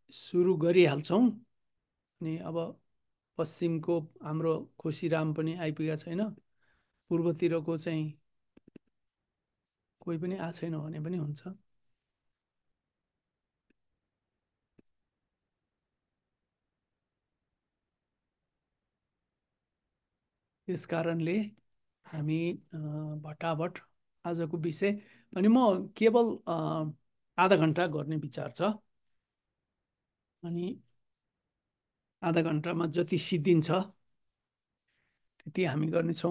सुरु गरिहाल्छौँ। अनि अब पश्चिमको हाम्रो खुसीराम पनि आइपुगेका छैन, पूर्वतिरको चाहिँ कोही पनि आएको छैन भने पनि हुन्छ। त्यस कारणले हामी भटाभट आजको विषय अनि म केवल आधा घन्टा गर्ने विचार छ। अनि आधा घन्टामा जति सिद्धिन्छ त्यति हामी गर्नेछौँ।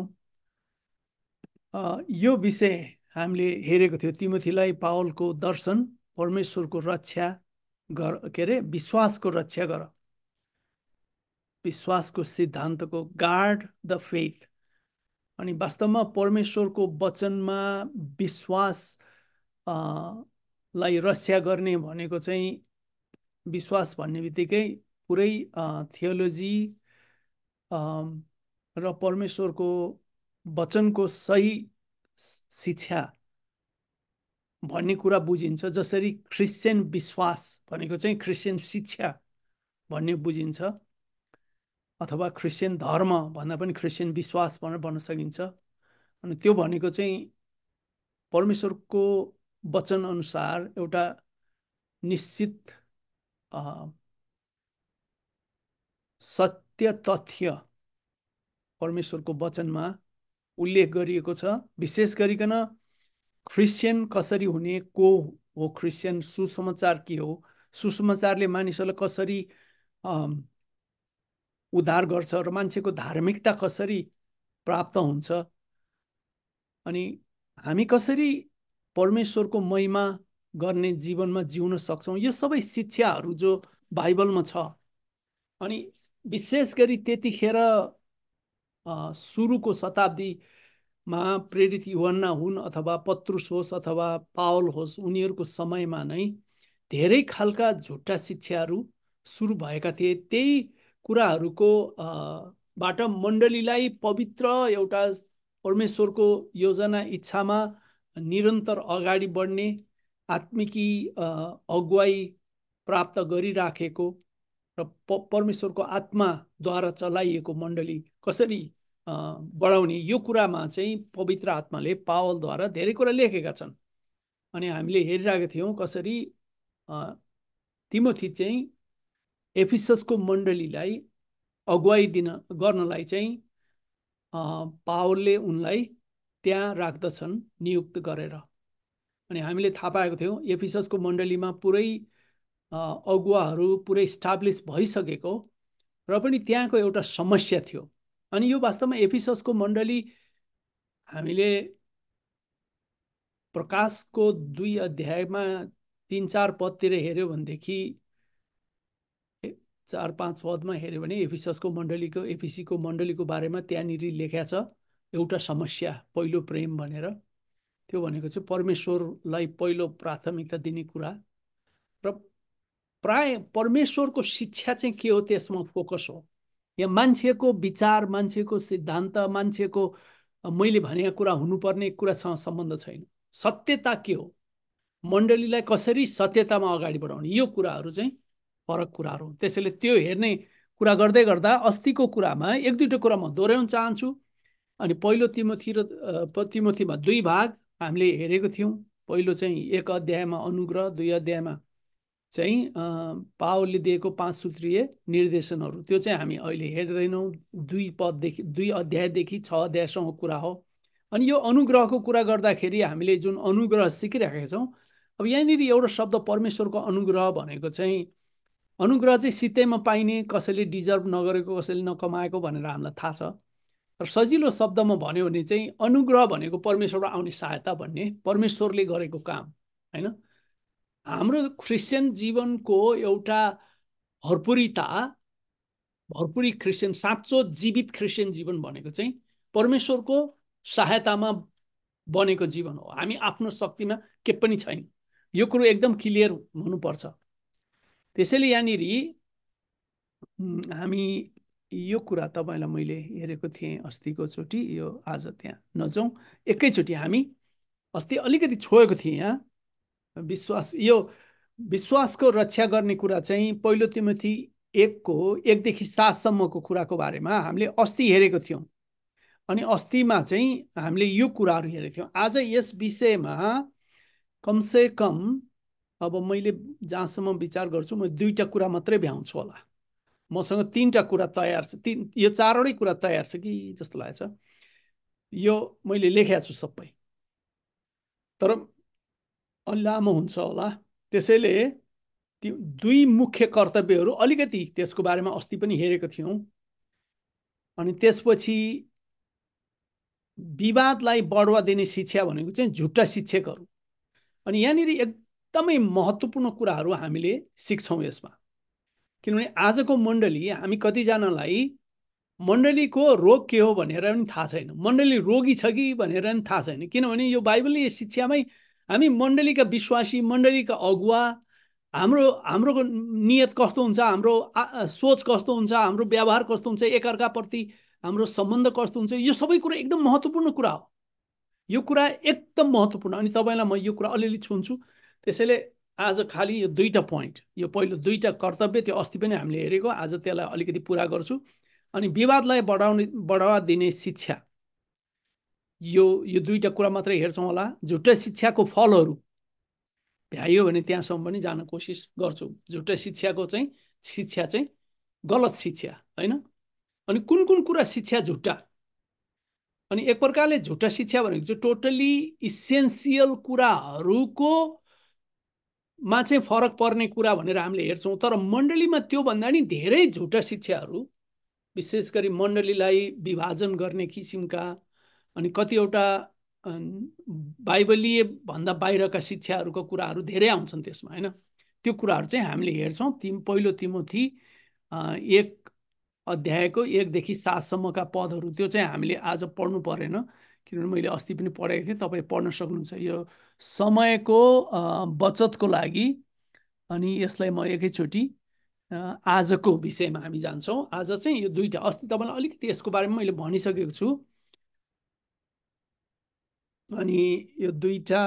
यो विषय हामीले हेरेको थियो, तिमोथीलाई पावलको दर्शन, परमेश्वरको रक्षा गर, के अरे विश्वासको रक्षा गर, विश्वासको सिद्धान्तको गार्ड द फेथ। अनि वास्तवमा परमेश्वरको वचनमा विश्वास लाई रक्षा गर्ने भनेको चाहिँ विश्वास भन्ने बित्तिकै पुरै थियोलोजी र परमेश्वरको वचनको सही शिक्षा भन्ने कुरा बुझिन्छ। जसरी क्रिस्चियन विश्वास भनेको चाहिँ क्रिस्चियन शिक्षा भन्ने बुझिन्छ, अथवा क्रिस्चियन धर्म भन्दा पनि क्रिस्चियन विश्वास भनेर भन्न सकिन्छ। अनि त्यो भनेको चाहिँ परमेश्वरको वचन अनुसार एउटा निश्चित सत्य तथ्य परमेश्वरको वचनमा उल्लेख गरिएको छ। विशेष गरिकन क्रिस्चियन कसरी हुने, को हो क्रिस्चियन, सुसमाचार के हो, सुसमाचारले मानिसहरूलाई कसरी उद्धार गर्छ र मान्छेको धार्मिकता कसरी प्राप्त हुन्छ, अनि हामी कसरी परमेश्वरको महिमा गर्ने जीवनमा जिउन सक्छौँ, यो सबै शिक्षाहरू जो बाइबलमा छ। अनि विशेष गरी त्यतिखेर सुरुको शताब्दीमा प्रेरित यूहन्ना हुन् अथवा पत्रुस होस् अथवा पावल होस्, उनीहरूको समयमा नै धेरै खालका झुट्टा शिक्षाहरू सुरु भएका थिए। त्यही कुराहरूको बाट मण्डलीलाई पवित्र एउटा परमेश्वरको योजना इच्छामा निरन्तर अगाडि बढ्ने आत्मिकी अगुवाई प्राप्त गरिराखेको र परमेश्वरको आत्माद्वारा चलाइएको मण्डली कसरी बढाउने, यो कुरामा चाहिँ पवित्र आत्माले पावलद्वारा धेरै कुरा लेखेका छन्। अनि हामीले हेरिरहेका थियौँ कसरी तिमोथी चाहिँ एफिससको मण्डलीलाई अगुवाई गर्नलाई चाहिँ पावलले उनलाई त्यहाँ राख्दछन् नियुक्त गरेर। अनि हामीले थाहा पाएको थियौँ एफिससको मण्डलीमा पुरै अगुवाहरू पुरै इस्टाब्लिस भइसकेको र पनि त्यहाँको एउटा समस्या थियो। अनि यो वास्तवमा एफिससको मण्डली हामीले प्रकाशको 2 अध्यायमा 3-4 पदतिर हेऱ्यो भनेदेखि, 4-5 पदमा हेऱ्यो भने एफिससको मण्डलीको, एफिसीको मण्डलीको बारेमा त्यहाँनिर लेख्या छ एउटा समस्या, पहिलो प्रेम भनेर। त्यो भनेको चाहिँ परमेश्वरलाई पहिलो प्राथमिकता दिने कुरा र प्राय परमेश्वरको शिक्षा चाहिँ के हो त्यसमा फोकस हो। यहाँ मान्छेको विचार, मान्छेको सिद्धान्त, मान्छेको मैले भनेको कुरा हुनुपर्ने कुरासँग सम्बन्ध छैन। सत्यता के हो, मण्डलीलाई कसरी सत्यतामा अगाडि बढाउने, यो कुराहरू चाहिँ फरक कुराहरू। त्यसैले त्यो हेर्ने कुरा गर्दै गर्दा अस्तिको कुरामा 1-2 कुरा म दोहोऱ्याउन चाहन्छु। अनि पहिलो तिमोथी र तिमोथीमा 2 भाग हामीले हेरेको थियौँ। पहिलो चाहिँ 1 अध्यायमा अनुग्रह, 2 अध्यायमा चाहिँ पावलले दिएको 5 सूत्रीय निर्देशनहरू, त्यो चाहिँ हामी अहिले हेर्दैनौँ। 2 अध्यायदेखि 6 अध्यायसम्म कुरा हो। अनि यो अनुग्रहको कुरा गर्दाखेरि हामीले जुन अनुग्रह सिकिरहेका छौँ, अब यहाँनिर एउटा शब्द परमेश्वरको अनुग्रह भनेको चाहिँ, अनुग्रह चाहिँ सित्तैमा पाइने, कसैले डिजर्भ नगरेको, कसैले नकमाएको भनेर हामीलाई थाहा छ। र सजिलो शब्दमा भन्यो भने चाहिँ अनुग्रह भनेको परमेश्वरबाट आउने सहायता भन्ने, परमेश्वरले गरेको काम हैन। हाम्रो क्रिस्चियन जीवनको एउटा भरपुरी क्रिस्चियन, साँचो जीवित क्रिस्चियन जीवन भनेको चाहिँ परमेश्वरको सहायतामा बनेको जीवन हो। हामी आफ्नो शक्तिमा के पनि छैन, यो कुरो एकदम क्लियर हुनुपर्छ। त्यसैले यहाँनिर हामी यो कुरा तपाईँलाई मैले हेरेको थिएँ अस्तिको चोटि, यो आज त्यहाँ नजाउँ, एकैचोटि हामी अस्ति अलिकति छोएको थिएँ यहाँ विश्वास। यो विश्वासको रक्षा गर्ने कुरा चाहिँ पहिलो तिमोथी 1:1 देखि 7सम्मको कुराको बारेमा हामीले अस्ति हेरेको थियौँ। अनि अस्तिमा चाहिँ हामीले यो कुराहरू हेरेको थियौँ। आज यस विषयमा कमसे कम अब मैले जहाँसम्म विचार गर्छु म 2टा कुरा मात्रै भ्याउँछु होला। मसँग 3टा कुरा तयार छ, यो 4वटै कुरा तयार छ कि जस्तो लागेको छ। यो मैले लेखेको छु सबै, तर अलि लामो हुन्छ होला। त्यसैले ती 2 मुख्य कर्तव्यहरू अलिकति त्यसको बारेमा अस्ति पनि हेरेको थियौँ। अनि त्यसपछि विवादलाई बढावा दिने शिक्षा भनेको चाहिँ झुट्टा शिक्षकहरू। अनि यहाँनिर एकदमै महत्त्वपूर्ण कुराहरू हामीले सिक्छौँ यसमा। किनभने आजको मण्डली हामी कतिजनालाई मण्डलीको रोग के हो भनेर पनि थाहा छैन, मण्डली रोगी छ कि भनेर पनि थाहा छैन। किनभने यो बाइबलीय शिक्षामै हामी मण्डलीका विश्वासी, मण्डलीका अगुवा, हाम्रो नियत कस्तो हुन्छ, हाम्रो सोच कस्तो हुन्छ, हाम्रो व्यवहार कस्तो हुन्छ, एकअर्काप्रति हाम्रो सम्बन्ध कस्तो हुन्छ, यो सबै कुरा एकदम महत्त्वपूर्ण कुरा हो। यो कुरा एकदम महत्त्वपूर्ण। अनि तपाईँलाई म यो कुरा अलिअलि छुन्छु। त्यसैले आज खालि यो 2टा पोइन्ट, यो पहिलो 2टा कर्तव्य, त्यो अस्ति पनि हामीले हेरेको, आज त्यसलाई अलिकति पुरा गर्छु। अनि विवादलाई बढावा दिने शिक्षा, यो 2टा कुरा मात्रै हेर्छौँ होला। झुट्टा शिक्षाको फलहरू भ्याइयो भने त्यहाँसम्म पनि जान कोसिस गर्छु। झुट्टा शिक्षाको चाहिँ शिक्षा चाहिँ गलत शिक्षा होइन। अनि कुन कुन कुरा शिक्षा झुट्टा, अनि एक प्रकारले झुट्टा शिक्षा भनेको चाहिँ टोटली इसेन्सियल कुराहरूको मा चाहिँ फरक पर्ने कुरा भनेर हामीले हेर्छौँ। तर मण्डलीमा त्योभन्दा नि धेरै झुट्टा शिक्षाहरू, विशेष गरी मण्डलीलाई विभाजन गर्ने किसिमका अनि कतिवटा बाइबलीय भन्दा बाहिरका शिक्षाहरूको कुराहरू धेरै आउँछन् त्यसमा होइन। त्यो कुराहरू चाहिँ हामीले हेर्छौँ। पहिलो तिमोथी 1:1देखि 7सम्मका पदहरू, त्यो चाहिँ हामीले आज पढ्नु परेन, किनभने मैले अस्ति पनि पढेको थिएँ। तपाईँ पढ्न सक्नुहुन्छ यो समयको बचतको लागि। अनि यसलाई म एकैचोटि आजको विषयमा हामी जान्छौँ। आज चाहिँ यो 2टा, अस्ति तपाईँलाई अलिकति यसको बारेमा मैले भनिसकेको छु। अनि यो 2टा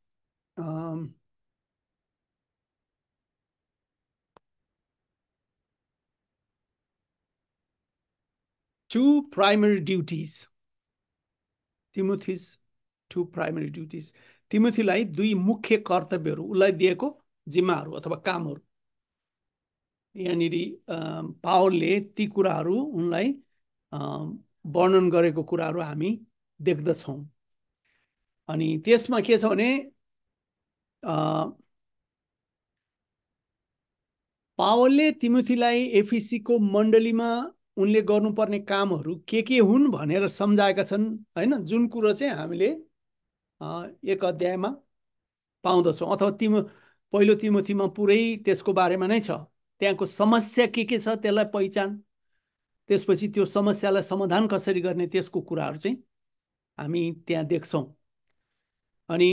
two primary duties, Timothy's 2 primary duties, तिमोथीलाई 2 मुख्य कर्तव्यहरू, उसलाई दिएको जिम्माहरू अथवा कामहरू। यहाँनिर पावलले ती कुराहरू उनलाई वर्णन गरेको कुराहरू हामी देख्दछौँ। अनि त्यसमा के छ भने पावलले तिमोथीलाई एफिसीको मण्डलीमा उनले गर्नुपर्ने कामहरू के हुन् भनेर सम्झाएका छन् होइन। जुन कुरो चाहिँ हामीले 1 अध्यायमा पाउँदछौँ, अथवा पहिलो तिमोथीमा पुरै त्यसको बारेमा नै छ। त्यहाँको समस्या के छ त्यसलाई पहिचान, त्यसपछि त्यो समस्यालाई समाधान कसरी गर्ने, त्यसको कुराहरू चाहिँ हामी त्यहाँ देख्छौँ। अनि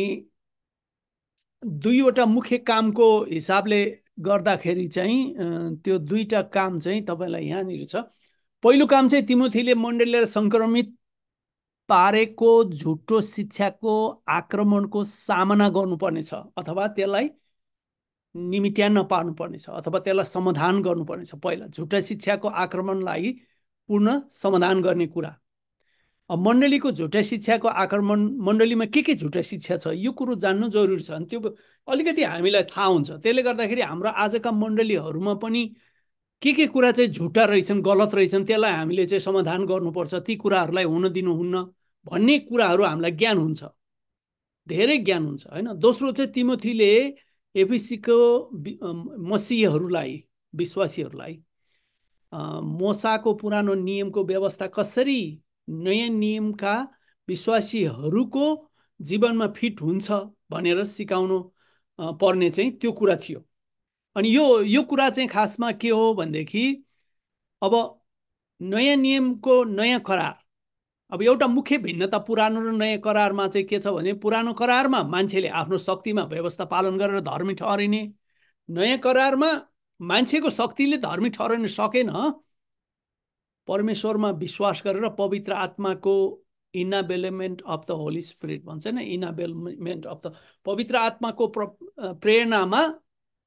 2वटा मुख्य कामको हिसाबले गर्दाखेरि चाहिँ त्यो 2टा काम चाहिँ तपाईँलाई यहाँनिर छ। पहिलो काम चाहिँ तिमोथीले मण्डलीलाई सङ्क्रमित पारेको झुटो शिक्षाको आक्रमणको सामना गर्नुपर्नेछ, अथवा त्यसलाई निमिट्यान्न पार्नुपर्नेछ, अथवा त्यसलाई समाधान गर्नुपर्नेछ। पहिला झुटा शिक्षाको आक्रमणलाई पूर्ण समाधान गर्ने कुरा। अब मण्डलीको झुटा शिक्षाको आक्रमण, मण्डलीमा के झुटा शिक्षा छ यो कुरो जान्नु जरुरी छ। अनि त्यो अलिकति हामीलाई थाहा हुन्छ। त्यसले गर्दाखेरि हाम्रो आजका मण्डलीहरूमा पनि के कुरा चाहिँ झुटा रहेछन्, गलत रहेछन्, त्यसलाई हामीले चाहिँ समाधान गर्नुपर्छ, ती कुराहरूलाई हुन दिनुहुन्न भन्ने कुराहरू हामीलाई ज्ञान हुन्छ, धेरै ज्ञान हुन्छ होइन। दोस्रो चाहिँ तिमोथीले एफिसीको मसीहहरूलाई, विश्वासीहरूलाई मोसाको पुरानो नियमको व्यवस्था कसरी नयाँ नियमका विश्वासीहरूको जीवनमा फिट हुन्छ भनेर सिकाउनु पर्ने चाहिँ त्यो कुरा थियो। अनि यो कुरा चाहिँ खासमा के हो भनेदेखि, अब नयाँ नियमको नयाँ करार, अब एउटा मुख्य भिन्नता पुरानो र नयाँ करारमा चाहिँ के छ भने, पुरानो करारमा मान्छेले आफ्नो शक्तिमा व्यवस्था पालन गरेर धर्मी ठहरिने, नयाँ करारमा मान्छेको शक्तिले धर्मी ठहरिन सकेन, परमेश्वरमा विश्वास गरेर पवित्र आत्माको enablement of the holy spirit भन्छ नि, इनाबेलमेन्ट अफ द पवित्र आत्माको प्रेरणामा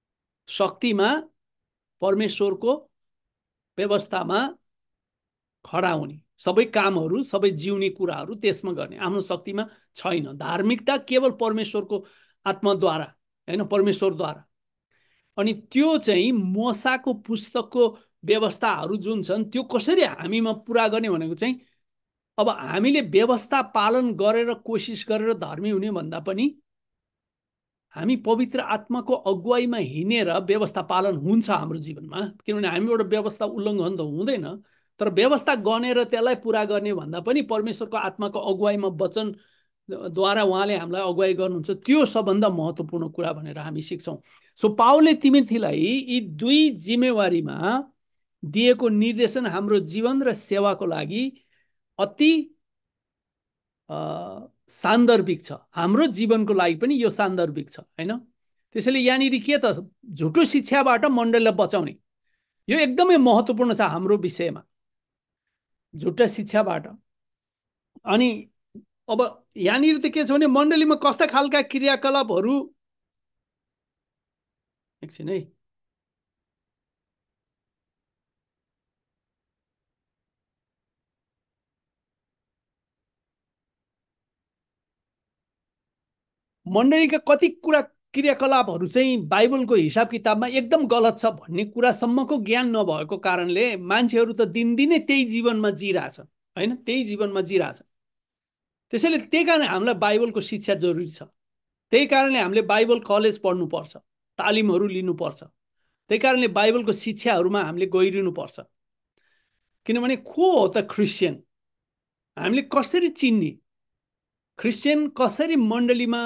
शक्तिमा परमेश्वरको व्यवस्थामा खडा हुने, सबै कामहरू, सबै जिउने कुराहरू त्यसमा गर्ने, आफ्नो शक्तिमा छैन। धार्मिकता केवल परमेश्वरको आत्माद्वारा, होइन, परमेश्वरद्वारा। अनि त्यो चाहिँ मोसाको पुस्तकको व्यवस्थाहरू जुन छन् त्यो कसरी हामीमा पुरा गर्ने भनेको चाहिँ अब हामीले व्यवस्था पालन गरेर कोसिस गरेर धर्मी हुने भन्दा पनि हामी पवित्र आत्माको अगुवाईमा हिँडेर व्यवस्था पालन हुन्छ हाम्रो जीवनमा। किनभने हामीबाट व्यवस्था उल्लङ्घन त हुँदैन, तर व्यवस्था गनेर त्यसलाई पुरा गर्ने भन्दा पनि परमेश्वरको आत्माको अगुवाईमा वचनद्वारा उहाँले हामीलाई अगुवाई गर्नुहुन्छ, त्यो सबभन्दा महत्त्वपूर्ण कुरा भनेर हामी सिक्छौँ। सो पावलले तिमोथीलाई यी दुई जिम्मेवारीमा दिएको निर्देशन हाम्रो जीवन र सेवाको लागि अति सान्दर्भिक छ। हाम्रो जीवनको लागि पनि यो सान्दर्भिक छ, होइन? त्यसैले यहाँनिर के त झुटो शिक्षाबाट मण्डलीलाई बचाउने, यो एकदमै महत्त्वपूर्ण छ हाम्रो विषयमा, झुटा शिक्षाबाट। अनि अब यहाँनिर त के छ भने मण्डलीमा कस्ता खालका क्रियाकलापहरू, एकछिन है, मण्डलीका कति कुरा क्रियाकलापहरू चाहिँ बाइबलको हिसाब किताबमा एकदम गलत छ भन्ने कुरासम्मको ज्ञान नभएको कारणले मान्छेहरू त दिनदिनै त्यही जीवनमा जिरहेछन्, होइन, त्यही जीवनमा जिरहेछन्। त्यसैले त्यही कारण हामीलाई बाइबलको शिक्षा जरुरी छ। त्यही कारणले हामीले बाइबल कलेज पढ्नुपर्छ, तालिमहरू लिनुपर्छ। त्यही कारणले बाइबलको शिक्षाहरूमा हामीले गहिरिनुपर्छ। किनभने को हो त क्रिस्चियन, हामीले कसरी चिन्ने, क्रिस्चियन कसरी मण्डलीमा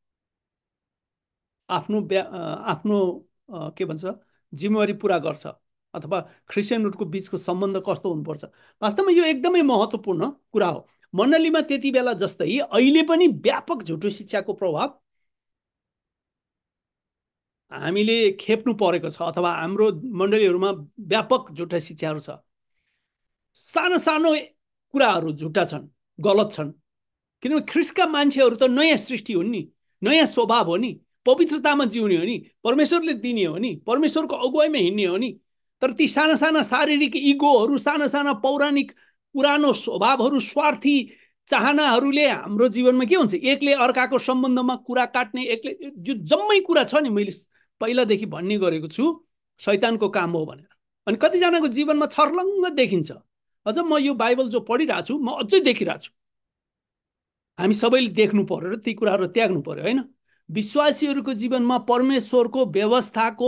आफ्नो के भन्छ जिम्मेवारी पुरा गर्छ, अथवा क्रिस्चियनहरूको बिचको सम्बन्ध कस्तो हुनुपर्छ, वास्तवमा यो एकदमै महत्त्वपूर्ण कुरा हो। मण्डलीमा त्यति बेला जस्तै अहिले पनि व्यापक झुटो शिक्षाको प्रभाव हामीले खेप्नु परेको छ, अथवा हाम्रो मण्डलीहरूमा व्यापक झुटा शिक्षाहरू छ। सानो सानो कुराहरू झुटा छन्, गलत छन्। किनभने ख्रिस्टका मान्छेहरू त नयाँ सृष्टि हुन् नि, नयाँ स्वभाव हो नि, पवित्रतामा जिउने हो नि, परमेश्वरले दिने हो नि, परमेश्वरको अगुवाईमा हिँड्ने हो नि। तर ती साना साना शारीरिक इगोहरू, साना साना पौराणिक पुरानो स्वभावहरू, स्वार्थी चाहनाहरूले हाम्रो जीवनमा के हुन्छ, एकले अर्काको सम्बन्धमा कुरा काट्ने, एकले, जो जम्मै कुरा छ नि, मैले पहिलादेखि भन्ने गरेको छु, शैतानको काम हो भनेर। अनि कतिजनाको जीवनमा छर्लङ्ग देखिन्छ। अझ म यो बाइबल जो पढिरहेको छु, म अझै देखिरहेको छु। हामी सबैले देख्नु पर्यो र ती कुराहरू त्याग्नु पर्यो, होइन? विश्वासीहरूको जीवनमा परमेश्वरको व्यवस्थाको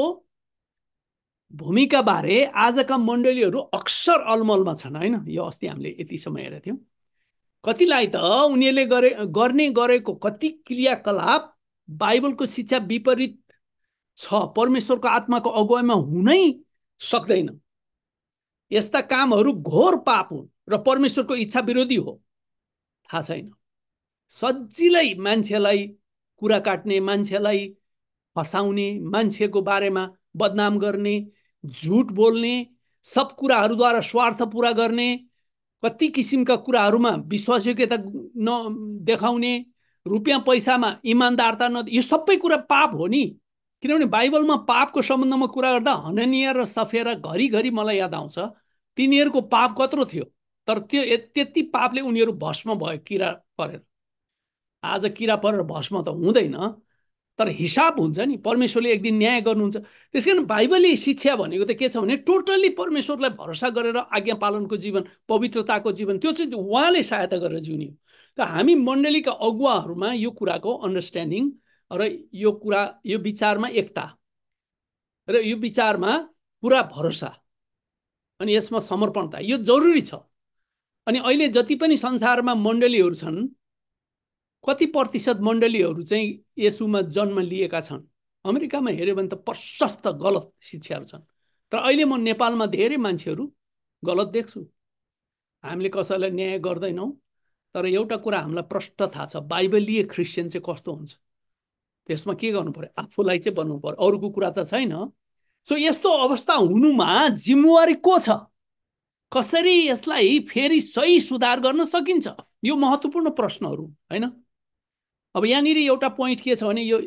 भूमिका बारे आजका मण्डलीहरू अक्सर अलमलमा छन्, होइन? यो अस्ति हामीले यति समय हेरेका थियौँ। कतिलाई त उनीहरूले गर्ने गरेको कति क्रियाकलाप बाइबलको शिक्षा विपरीत छ, परमेश्वरको आत्माको अगुवाईमा हुनै सक्दैन। यस्ता कामहरू घोर पाप हुन् र परमेश्वरको इच्छा विरोधी हो। थाहा छैन, सजिलै मान्छेलाई कुरा काट्ने, मान्छेलाई फसाउने, मान्छेको बारेमा बदनाम गर्ने, झुट बोल्ने, सब कुराहरूद्वारा स्वार्थ पुरा गर्ने, कति किसिमका कुराहरूमा विश्वासयोग्यता नदेखाउने, रुपियाँ पैसामा इमान्दारता यो सबै कुरा पाप हो नि। किनभने बाइबलमा पापको सम्बन्धमा कुरा गर्दा हननिया र सफेरा घरिघरि मलाई याद आउँछ। तिनीहरूको पाप कत्रो थियो, तर त्यो त्यति पापले उनीहरू भस्म भयो किरा परेर। आज किरा परेर भस्म त हुँदैन, तर हिसाब हुन्छ नि, परमेश्वरले एक दिन न्याय गर्नुहुन्छ। त्यस कारण बाइबली शिक्षा भनेको त के छ भने टोटल्ली परमेश्वरलाई भरोसा गरेर आज्ञा पालनको जीवन, पवित्रताको जीवन, त्यो चाहिँ उहाँले सहायता गरेर जिउने हो। त हामी मण्डलीका अगुवाहरूमा यो कुराको अन्डरस्ट्यान्डिङ र यो कुरा, यो विचारमा एकता र यो विचारमा पुरा भरोसा अनि यसमा समर्पणता यो जरुरी छ। अनि अहिले जति पनि संसारमा मण्डलीहरू छन्, कति प्रतिशत मण्डलीहरू चाहिँ येशूमा जन्म लिएका छन्? अमेरिकामा हेऱ्यो भने त प्रशस्त गलत शिक्षाहरू छन्। तर अहिले म नेपालमा धेरै मान्छेहरू गलत देख्छु। हामीले कसैलाई न्याय गर्दैनौँ, तर एउटा कुरा हामीलाई प्रष्ट थाहा छ, बाइबलीय क्रिस्चियन चाहिँ कस्तो हुन्छ। त्यसमा के गर्नु पर्यो, आफूलाई चाहिँ बन्नु पर्यो, अरूको कुरा त छैन। सो यस्तो अवस्था हुनुमा जिम्मेवारी को छ? कसरी यसलाई फेरि सही सुधार गर्न सकिन्छ? यो महत्त्वपूर्ण प्रश्नहरू, होइन? अब यहाँनिर एउटा पोइन्ट के छ भने यो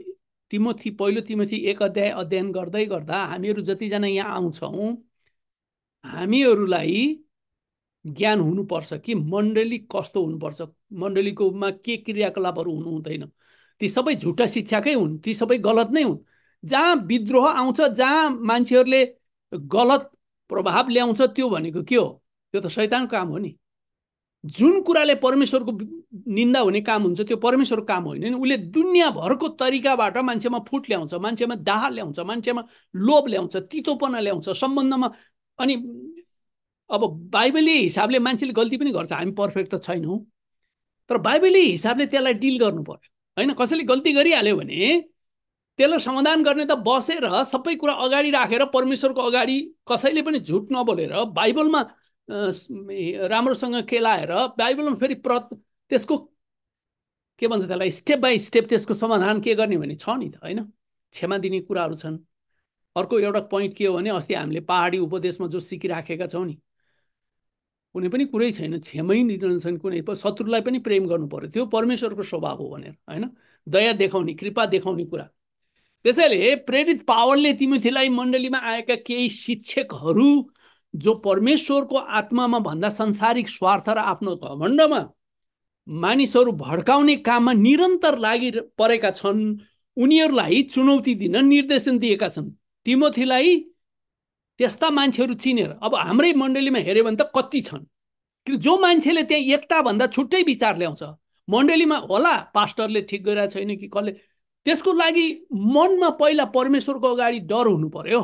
पहिलो तिमोथी 1 अध्याय अध्ययन गर्दै गर्दा हामीहरू जतिजना यहाँ आउँछौँ हामीहरूलाई ज्ञान हुनुपर्छ कि मण्डली कस्तो हुनुपर्छ, मण्डलीकोमा के क्रियाकलापहरू हुनु हुँदैन। ती सबै झुटा शिक्षाकै हुन्, ती सबै गलत नै हुन्। जहाँ विद्रोह आउँछ, जहाँ मान्छेहरूले गलत प्रभाव ल्याउँछ, त्यो भनेको के हो? त्यो त शैतानको काम हो नि। जुन कुराले परमेश्वरको निन्दा हुने काम हुन्छ त्यो परमेश्वरको काम होइन नि। उसले दुनियाँभरको तरिकाबाट मान्छेमा फुट ल्याउँछ, मान्छेमा दाह ल्याउँछ, मान्छेमा लोभ ल्याउँछ, तितोपना ल्याउँछ सम्बन्धमा। अनि अब बाइबली हिसाबले मान्छेले गल्ती पनि गर्छ, हामी पर्फेक्ट त छैनौँ, तर बाइबली हिसाबले त्यसलाई डिल गर्नु पर्यो होइन। कसैले गल्ती गरिहाल्यो भने त्यसलाई समाधान गर्ने त बसेर सबै कुरा अगाडि राखेर परमेश्वरको अगाडि कसैले पनि झुट नबोलेर बाइबलमा राम्रोसँग केलाएर बाइबलमा फेरि त्यसको के भन्छ त्यसलाई स्टेप बाई स्टेप त्यसको समाधान के गर्ने भने छ नि त होइन। क्षमा दिने कुराहरू छन्। अर्को एउटा पोइन्ट के हो भने अस्ति हामीले पहाडी उपदेशमा जो सिकिराखेका छौँ नि, कुनै पनि कुरै छैन, क्षमै दिन्छन्, कुनै शत्रुलाई पनि प्रेम गर्नु पर्यो, त्यो परमेश्वरको स्वभाव हो भनेर होइन। दया देखाउने, कृपा देखाउने कुरा। त्यसैले प्रेरित पावलले तिमोथीलाई मण्डलीमा आएका केही शिक्षकहरू जो परमेश्वरको आत्मामा भन्दा संसारिक स्वार्थ र आफ्नो घमण्डमा मानिसहरू भड्काउने काममा निरन्तर लागि परेका छन्, उनीहरूलाई चुनौती दिन निर्देशन दिएका छन्। तिमोथीलाई त्यस्ता मान्छेहरू चिनेर, अब हाम्रै मण्डलीमा हेऱ्यो भने त कति छन्, जो मान्छेले त्यहाँ एकटा भन्दा छुट्टै विचार ल्याउँछ। मण्डलीमा होला पास्टरले ठिक गरिरहेको छैन कि कसले, त्यसको लागि मनमा पहिला परमेश्वरको अगाडि डर हुनु पर्यो,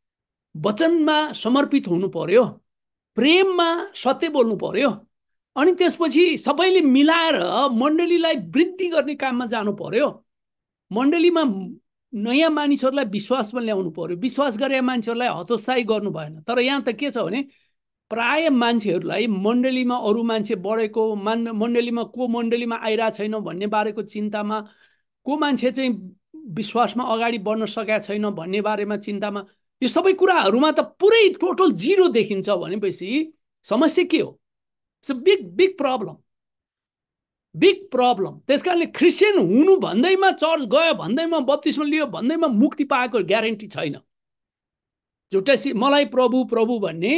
वचनमा समर्पित हुनु पर्यो, प्रेममा सत्य बोल्नु पर्यो, अनि त्यसपछि सबैले मिलाएर मण्डलीलाई वृद्धि गर्ने काममा जानु पर्यो। मण्डलीमा नयाँ मानिसहरूलाई विश्वासमा ल्याउनु पर्यो, विश्वास गरेका मान्छेहरूलाई हतोत्साही गर्नु भएन। तर यहाँ त के छ भने प्राय मान्छेहरूलाई मण्डलीमा अरू मान्छे बढेको, मण्डलीमा को मण्डलीमा आइरहेको छैन भन्ने बारेको चिन्तामा, को मान्छे चाहिँ विश्वासमा अगाडि बढ्न सकेका छैन भन्ने बारेमा चिन्तामा, यो सबै कुराहरूमा त पुरै टोटल जिरो देखिन्छ भनेपछि समस्या के हो? It's a big big problem, big problem. त्यस कारणले क्रिस्चियन हुनु भन्दैमा, चर्च गयो भन्दैमा, बप्तिस्मा लियो भन्दैमा मुक्ति पाएको ग्यारेन्टी छैन। झुट्टै मलाई प्रभु प्रभु भन्ने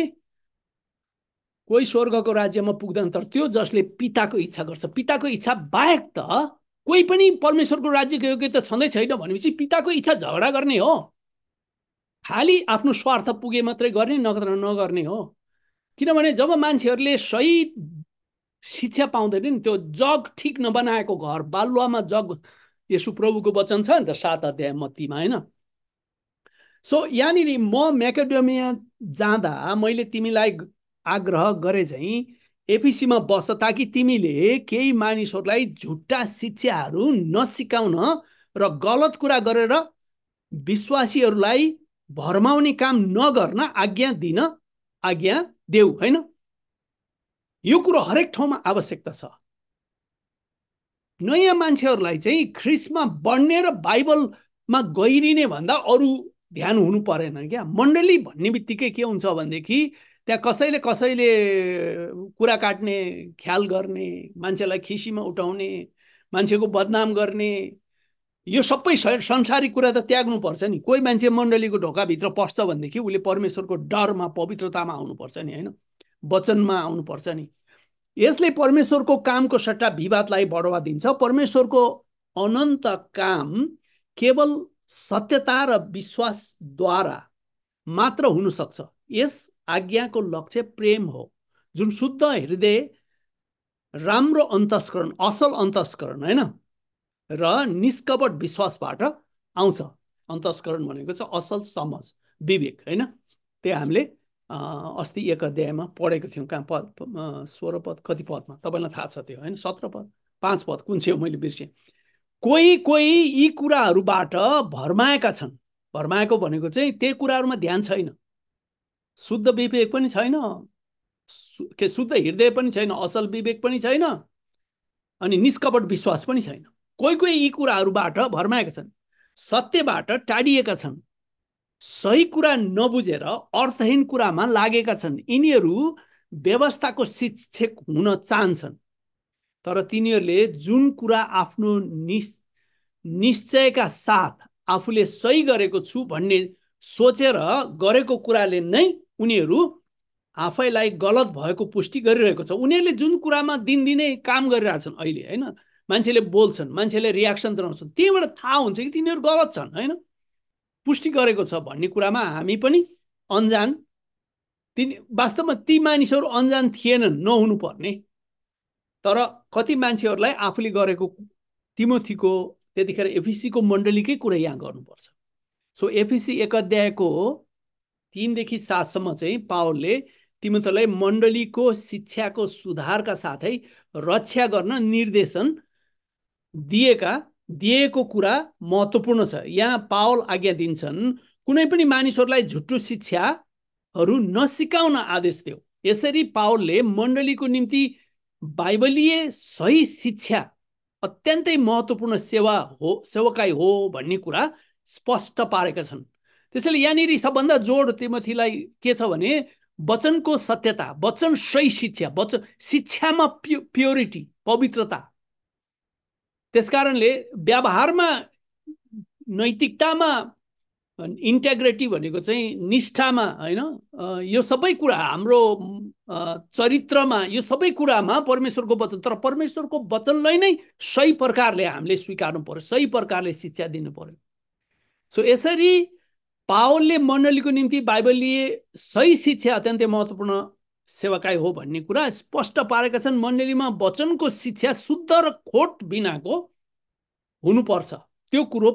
कोही स्वर्गको राज्यमा पुग्दैन, तर त्यो जसले पिताको इच्छा गर्छ। पिताको इच्छा बाहेक त कोही पनि परमेश्वरको राज्यको योग्यता छँदै छैन भनेपछि पिताको इच्छा झगडा गर्ने हो, खालि आफ्नो स्वार्थ पुगे मात्रै गर्ने, नत्र नगर्ने हो। किनभने जब मान्छेहरूले सही शिक्षा पाउँदैन नि, त्यो जग ठिक नबनाएको घर बालुवामा जग, यसु प्रभुको वचन छ नि त 7 अध्याय मत्तीमा होइन। सो यहाँनिर म म्याकेडोमिया जाँदा मैले तिमीलाई आग्रह गरे चाहिँ एफिसीमा बस, ताकि तिमीले केही मानिसहरूलाई झुट्टा शिक्षाहरू नसिकाउन र गलत कुरा गरेर विश्वासीहरूलाई भरमाउने काम नगर्न आज्ञा देऊ होइन। यो कुरो हरेक ठाउँमा आवश्यकता छ। नयाँ मान्छेहरूलाई चाहिँ ख्रिस्टमा बढ्ने र बाइबलमा गहिरिने भन्दा अरू ध्यान हुनु परेन क्या। मण्डली भन्ने बित्तिकै के हुन्छ भनेदेखि त्यहाँ कसैले कुरा काट्ने, ख्याल गर्ने, मान्छेलाई खिसीमा उठाउने, मान्छेको बदनाम गर्ने, यो सबै संसारिक कुरा त त्याग्नुपर्छ नि। कोही मान्छे मण्डलीको ढोकाभित्र पस्छ भनेदेखि उसले परमेश्वरको डरमा, पवित्रतामा आउनुपर्छ नि होइन, वचनमा आउनुपर्छ नि। यसले परमेश्वरको कामको सट्टा विवादलाई बढावा दिन्छ। परमेश्वरको अनन्त काम केवल सत्यता र विश्वासद्वारा मात्र हुन सक्छ। यस आज्ञाको लक्ष्य प्रेम हो, जुन शुद्ध हृदय, राम्रो अन्तस्करण, असल अन्तस्करण होइन, र निष्कपट विश्वासबाट आउँछ। अन्तस्करण भनेको चाहिँ असल समझ, विवेक होइन। त्यो हामीले अस्ति 1 अध्यायमा पढेको थियौँ। कहाँ पद 16 पद कति पदमा तपाईँलाई थाहा छ त्यो होइन, 17 पद 5 पद कुन चाहिँ हो मैले बिर्सेँ। कोही यी कुराहरूबाट भरमाएका छन्। भरमाएको भनेको चाहिँ त्यही कुराहरूमा ध्यान छैन, शुद्ध विवेक पनि छैन, शुद्ध हृदय पनि छैन, असल विवेक पनि छैन, अनि निष्कपट विश्वास पनि छैन। कोही यी कुराहरूबाट भरमाएका छन्, सत्यबाट टाढिएका छन्, सही कुरा नबुझेर अर्थहीन कुरामा लागेका छन्। यिनीहरू व्यवस्थाको शिक्षक हुन चाहन्छन्, तर तिनीहरूले जुन कुरा आफ्नो निश्चयका साथ आफूले सही गरेको छु भन्ने सोचेर गरेको कुराले नै उनीहरू आफैलाई गलत भएको पुष्टि गरिरहेको छ। उनीहरूले जुन कुरामा दिनदिनै काम गरिरहेछन् अहिले, होइन, मान्छेले बोल्छन्, मान्छेले रियाक्सन जनाउँछन्, त्यहीबाट थाहा हुन्छ कि तिनीहरू गलत छन्, होइन, पुष्टि गरेको छ भन्ने कुरामा हामी पनि अनजान। वास्तवमा ती मानिसहरू अनजान थिएनन्, नहुनु पर्ने, तर कति मान्छेहरूलाई आफूले गरेको तिमोथीको त्यतिखेर एफिसीको मण्डलीकै कुरा यहाँ गर्नुपर्छ। सो एफिसी 1 अध्यायको 3 देखि 7 सम्म चाहिँ पावलले तिमोथीलाई मण्डलीको शिक्षाको सुधारका साथै रक्षा गर्न निर्देशन दिएको कुरा महत्त्वपूर्ण छ। यहाँ पावल आज्ञा दिन्छन् कुनै पनि मानिसहरूलाई झुट्टो शिक्षाहरू नसिकाउन आदेश दियो। यसरी पावलले मण्डलीको निम्ति बाइबलीय सही शिक्षा अत्यन्तै महत्त्वपूर्ण सेवकाई हो भन्ने कुरा स्पष्ट पारेका छन्। त्यसैले यहाँनिर सबभन्दा जोड तिमोथीलाई के छ भने वचनको सत्यता, वचन सही शिक्षा, वचन शिक्षामा प्योरिटी, पवित्रता। त्यसकारणले व्यवहारमा, नैतिकतामा, इन्टेग्रिटी भनेको चाहिँ निष्ठामा, होइन, यो सबै कुरा, हाम्रो चरित्रमा, यो सबै कुरामा परमेश्वरको वचन, तर परमेश्वरको वचनलाई नै सही प्रकारले हामीले स्वीकार्नु पर्यो, सही प्रकारले शिक्षा दिनु पर्यो। सो यसरी पावलले मण्डलीको निम्ति बाइबलीय सही शिक्षा अत्यन्तै महत्त्वपूर्ण सेवकाई हो भन्ने कुरा स्पष्ट पारेका छन्। मण्डलीमा वचनको शिक्षा शुद्ध र खोट बिनाको हुनुपर्छ। त्यो कुरो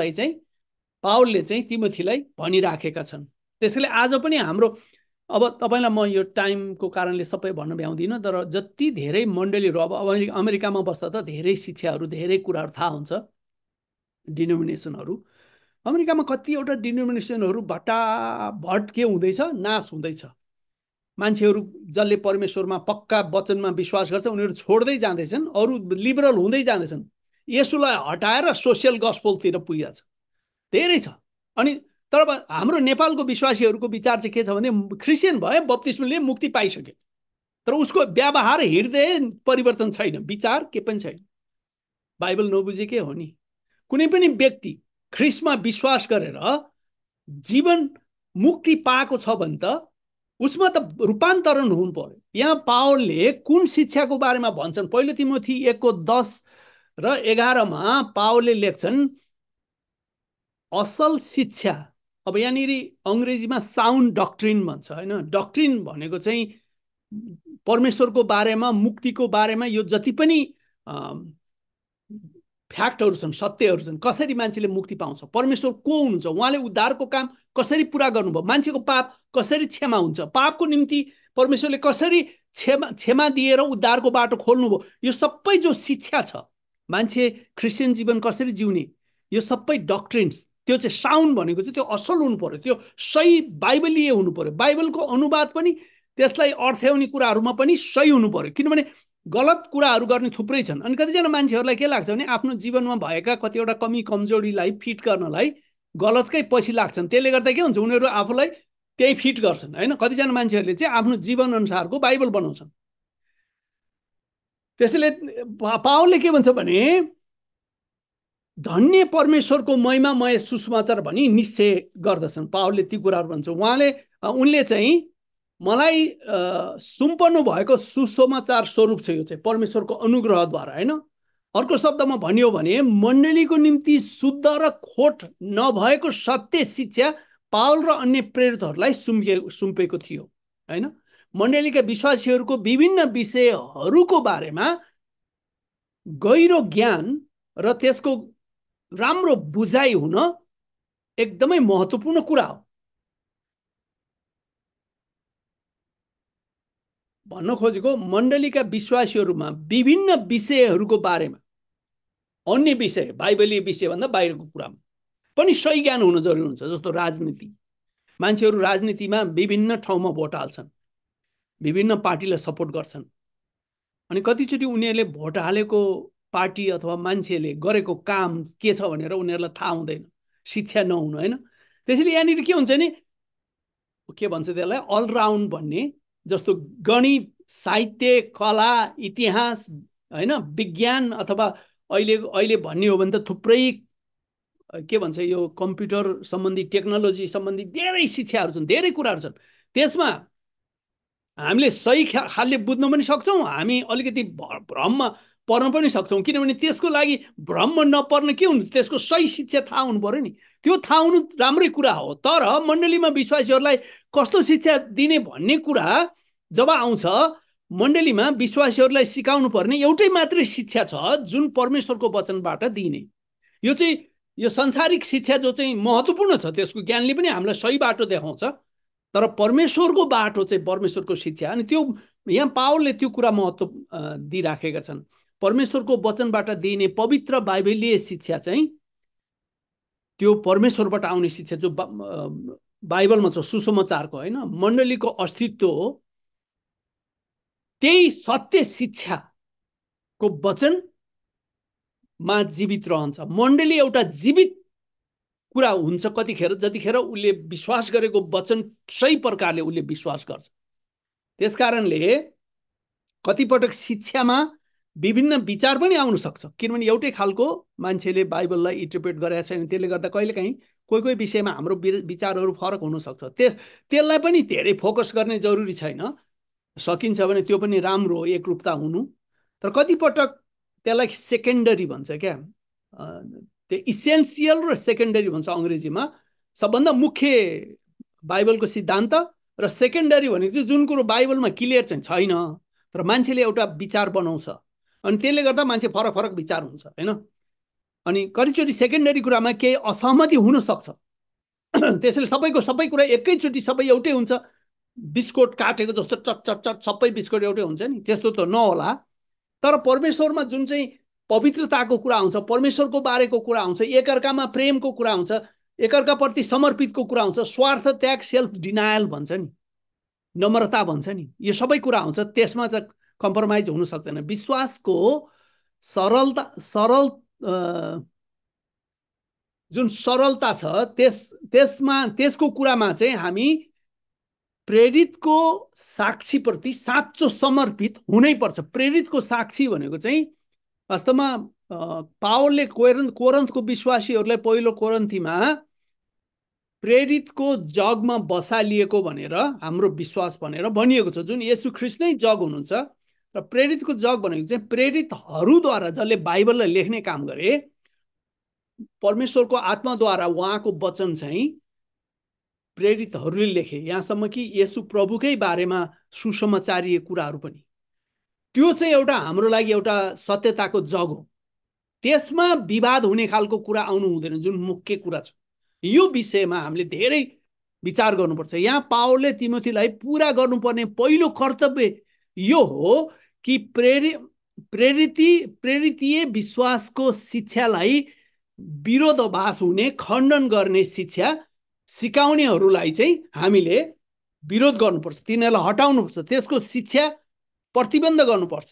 पावलले चाहिँ तिमोथीलाई भनिराखेका छन्। त्यसैले आज पनि हाम्रो, अब तपाईँलाई म यो टाइमको कारणले सबै भन्न भ्याउँदिनँ, तर जति धेरै मण्डलीहरू, अब अमेरिकामा बस्दा त धेरै शिक्षाहरू, धेरै कुराहरू थाहा हुन्छ, डिनोमिनेसनहरू। अमेरिकामा कतिवटा डिनोमिनेसनहरू भट्टाभट के हुँदैछ, नाश हुँदैछ। मान्छेहरू जसले परमेश्वरमा पक्का वचनमा विश्वास गर्छ उनीहरू छोड्दै जाँदैछन्, अरू लिबरल हुँदै जाँदैछन्। यसुलाई हटाएर सोसियल गस्पेलतिर पुगेको छ, धेरै छ। अनि तर हाम्रो नेपालको विश्वासीहरूको विचार चाहिँ के छ भने क्रिस्चियन भए बप्तिस्मा लिए मुक्ति पाइसक्यो, तर उसको व्यवहार, हृदय परिवर्तन छैन, विचार के पनि छैन। बाइबल नबुझेकै हो नि। कुनै पनि व्यक्ति ख्रिस्टमा विश्वास गरेर जीवन मुक्ति पाएको छ भने त उसमा त रूपान्तरण हुनु पर्यो। यहाँ पावलले कुन शिक्षाको बारेमा भन्छन्? पहिलो तिमोथी 1:10 र 11 पावलले लेख्छन् असल शिक्षा। अब यहाँनिर अङ्ग्रेजीमा साउन्ड डक्ट्रिन भन्छ, होइन। डक्ट्रिन भनेको चाहिँ परमेश्वरको बारेमा, मुक्तिको बारेमा यो जति पनि फ्याक्टहरू छन्, सत्यहरू छन्, कसरी मान्छेले मुक्ति पाउँछ, परमेश्वर को हुनुहुन्छ, उहाँले उद्धारको काम कसरी पुरा गर्नुभयो, मान्छेको पाप कसरी क्षमा हुन्छ, पापको निम्ति परमेश्वरले कसरी क्षमा दिएर उद्धारको बाटो खोल्नुभयो, यो सबै जो शिक्षा छ, मान्छे क्रिस्चियन जीवन कसरी जिउने, यो सबै डक्ट्रिन्स, त्यो चाहिँ साउन्ड भनेको चाहिँ त्यो असल हुनु पर्यो, त्यो सही बाइबलीय हुनु पर्यो। बाइबलको अनुवाद पनि, त्यसलाई अर्थ्याउने कुराहरूमा पनि सही हुनु पर्यो, किनभने गलत कुराहरू गर्ने थुप्रै छन्। अनि कतिजना मान्छेहरूलाई के लाग्छ भने आफ्नो जीवनमा भएका कतिवटा कमी कमजोरीलाई फिट गर्नलाई गलतकै पछि लाग्छन्। त्यसले गर्दा के हुन्छ, उनीहरू आफूलाई त्यही फिट गर्छन्, होइन। कतिजना मान्छेहरूले चाहिँ आफ्नो जीवन अनुसारको बाइबल बनाउँछन्। त्यसैले पावलले के भन्छ भने धन्य परमेश्वरको महिमामय सुसमाचार भनी निश्चय गर्दछन्। पावलले ती कुराहरू भन्छ। उनले चाहिँ मलाई सुम्पनु भएको सुसमाचार स्वरूप छ, यो चाहिँ परमेश्वरको अनुग्रहद्वारा, होइन। अर्को शब्दमा भनियो भने मण्डलीको निम्ति शुद्ध र खोट नभएको सत्य शिक्षा पावल र अन्य प्रेरितहरूलाई सुम्पेको थियो, होइन। मण्डलीका विश्वासीहरूको विभिन्न विषयहरूको बारेमा गहिरो ज्ञान र त्यसको राम्रो बुझाइ हुन एकदमै महत्त्वपूर्ण कुरा हो। भन्न खोजेको मण्डलीका विश्वासीहरूमा विभिन्न विषयहरूको बारेमा, अन्य विषय, बाइबलीय विषयभन्दा बाहिरको कुरामा पनि सही ज्ञान हुन जरुरी हुन्छ। जस्तो राजनीति, मान्छेहरू राजनीतिमा विभिन्न ठाउँमा भोट हाल्छन्, विभिन्न पार्टीलाई सपोर्ट गर्छन्, अनि कतिचोटि उनीहरूले भोट हालेको पार्टी अथवा मान्छेले गरेको काम के छ भनेर उनीहरूलाई थाहा हुँदैन, शिक्षा नहुनु, होइन। त्यसैले यहाँनिर के हुन्छ नि, के भन्छ त्यसलाई, अलराउन्ड भन्ने, जस्तो गणित, साहित्य, कला, इतिहास, होइन, विज्ञान, अथवा अहिले भन्ने हो भने त थुप्रै के भन्छ यो कम्प्युटर सम्बन्धी टेक्नोलोजी सम्बन्धी धेरै शिक्षाहरू छन्, धेरै कुराहरू छन्। त्यसमा हामीले सही खालले बुझ्न पनि सक्छौँ, हामी अलिकति भ्रममा पर्न पनि सक्छौँ। किनभने त्यसको लागि भ्रममा नपर्न के हुन्छ, त्यसको सही शिक्षा थाहा हुनु पर्यो नि। त्यो थाहा हुनु राम्रै कुरा हो, तर मण्डलीमा विश्वासीहरूलाई कस्तो शिक्षा दिने भन्ने कुरा जब आउँछ, मण्डलीमा विश्वासीहरूलाई सिकाउनु पर्ने एउटै मात्रै शिक्षा छ जुन परमेश्वरको वचनबाट दिइने। यो चाहिँ यो संसारिक शिक्षा जो चाहिँ महत्त्वपूर्ण छ, त्यसको ज्ञानले पनि हामीलाई सही बाटो देखाउँछ, तर परमेश्वरको बाटो चाहिँ परमेश्वरको शिक्षा। अनि त्यो यहाँ पावलले त्यो कुरा महत्त्व दिइराखेका छन्। परमेश्वरको वचनबाट दिइने पवित्र बाइबलीय शिक्षा चाहिँ त्यो परमेश्वरबाट आउने शिक्षा जो बाइबलमा छ, सुसमाचारको होइन, मण्डलीको अस्तित्व हो। त्यही सत्य शिक्षाको वचनमा जीवित रहन्छ। मण्डली एउटा जीवित कुरा हुन्छ कतिखेर, जतिखेर उसले विश्वास गरेको वचन सही प्रकारले उसले विश्वास गर्छ। त्यसकारणले कतिपटक शिक्षामा विभिन्न विचार पनि आउन सक्छ, किनभने एउटै खालको मान्छेले बाइबललाई इन्टरप्रेट गरेका छैन। त्यसले गर्दा कहिलेकाहीँ कोही कोही विषयमा हाम्रो विचारहरू फरक हुनसक्छ। त्यसलाई पनि धेरै फोकस गर्ने जरुरी छैन, सकिन्छ भने त्यो पनि राम्रो हो, एकरूपता हुनु। तर कतिपटक त्यसलाई सेकेन्डरी भन्छ क्या, त्यो इसेन्सियल र सेकेन्डरी भन्छ अङ्ग्रेजीमा। सबभन्दा मुख्य बाइबलको सिद्धान्त र सेकेन्डरी भनेको चाहिँ जुन कुरो बाइबलमा क्लियर चाहिँ छैन, तर मान्छेले एउटा विचार बनाउँछ, अनि त्यसले गर्दा मान्छे फरक फरक विचार हुन्छ होइन। अनि कतिचोटि सेकेन्डरी कुरामा केही असहमति हुनसक्छ, त्यसैले सबै कुरा एकैचोटि सबै एउटै हुन्छ, बिस्कुट काटेको जस्तो चट चट चट सबै बिस्कुट एउटै हुन्छ नि, त्यस्तो त नहोला। तर परमेश्वरमा जुन चाहिँ पवित्रताको कुरा आउँछ, परमेश्वरको बारेको कुरा आउँछ, एकअर्कामा प्रेमको कुरा आउँछ, एकअर्काप्रति समर्पितको कुरा आउँछ, स्वार्थ त्याग, सेल्फ डिनायल भन्छ नि, नम्रता भन्छ नि, यो सबै कुरा आउँछ। त्यसमा चाहिँ कम्प्रोमाइज हुन सक्दैन। विश्वासको जुन सरलता छ त्यसको कुरामा चाहिँ हामी प्रेरितको साक्षीप्रति साँचो समर्पित हुनैपर्छ। प्रेरितको साक्षी भनेको चाहिँ वास्तवमा पावलले कोरन्थको विश्वासीहरूलाई पहिलो कोरन्थीमा प्रेरितको जगमा बसालिएको भनेर हाम्रो विश्वास भनेर भनिएको छ, जुन येशू ख्रीष्ट नै जग हुनुहुन्छ। र प्रेरितको जग भनेको चाहिँ प्रेरितहरूद्वारा जसले बाइबललाई लेख्ने काम गरे, परमेश्वरको आत्माद्वारा उहाँको वचन चाहिँ प्रेरितहरूले लेखे, यहाँसम्म कि येशू प्रभुकै बारेमा सुसमाचारीय कुराहरू पनि। त्यो चाहिँ एउटा हाम्रो लागि एउटा सत्यताको जग हो। त्यसमा विवाद हुने खालको कुरा आउनु हुँदैन, जुन मुख्य कुरा छ। यो विषयमा हामीले धेरै विचार गर्नुपर्छ। यहाँ पावलले तिमोथीलाई पूरा गर्नुपर्ने पहिलो कर्तव्य यो हो कि प्रेरितीय विश्वासको शिक्षालाई विरोधाभास हुने, खण्डन गर्ने शिक्षा सिकाउनेहरूलाई चाहिँ हामीले विरोध गर्नुपर्छ, तिनीहरूलाई हटाउनुपर्छ, त्यसको शिक्षा प्रतिबन्ध गर्नुपर्छ।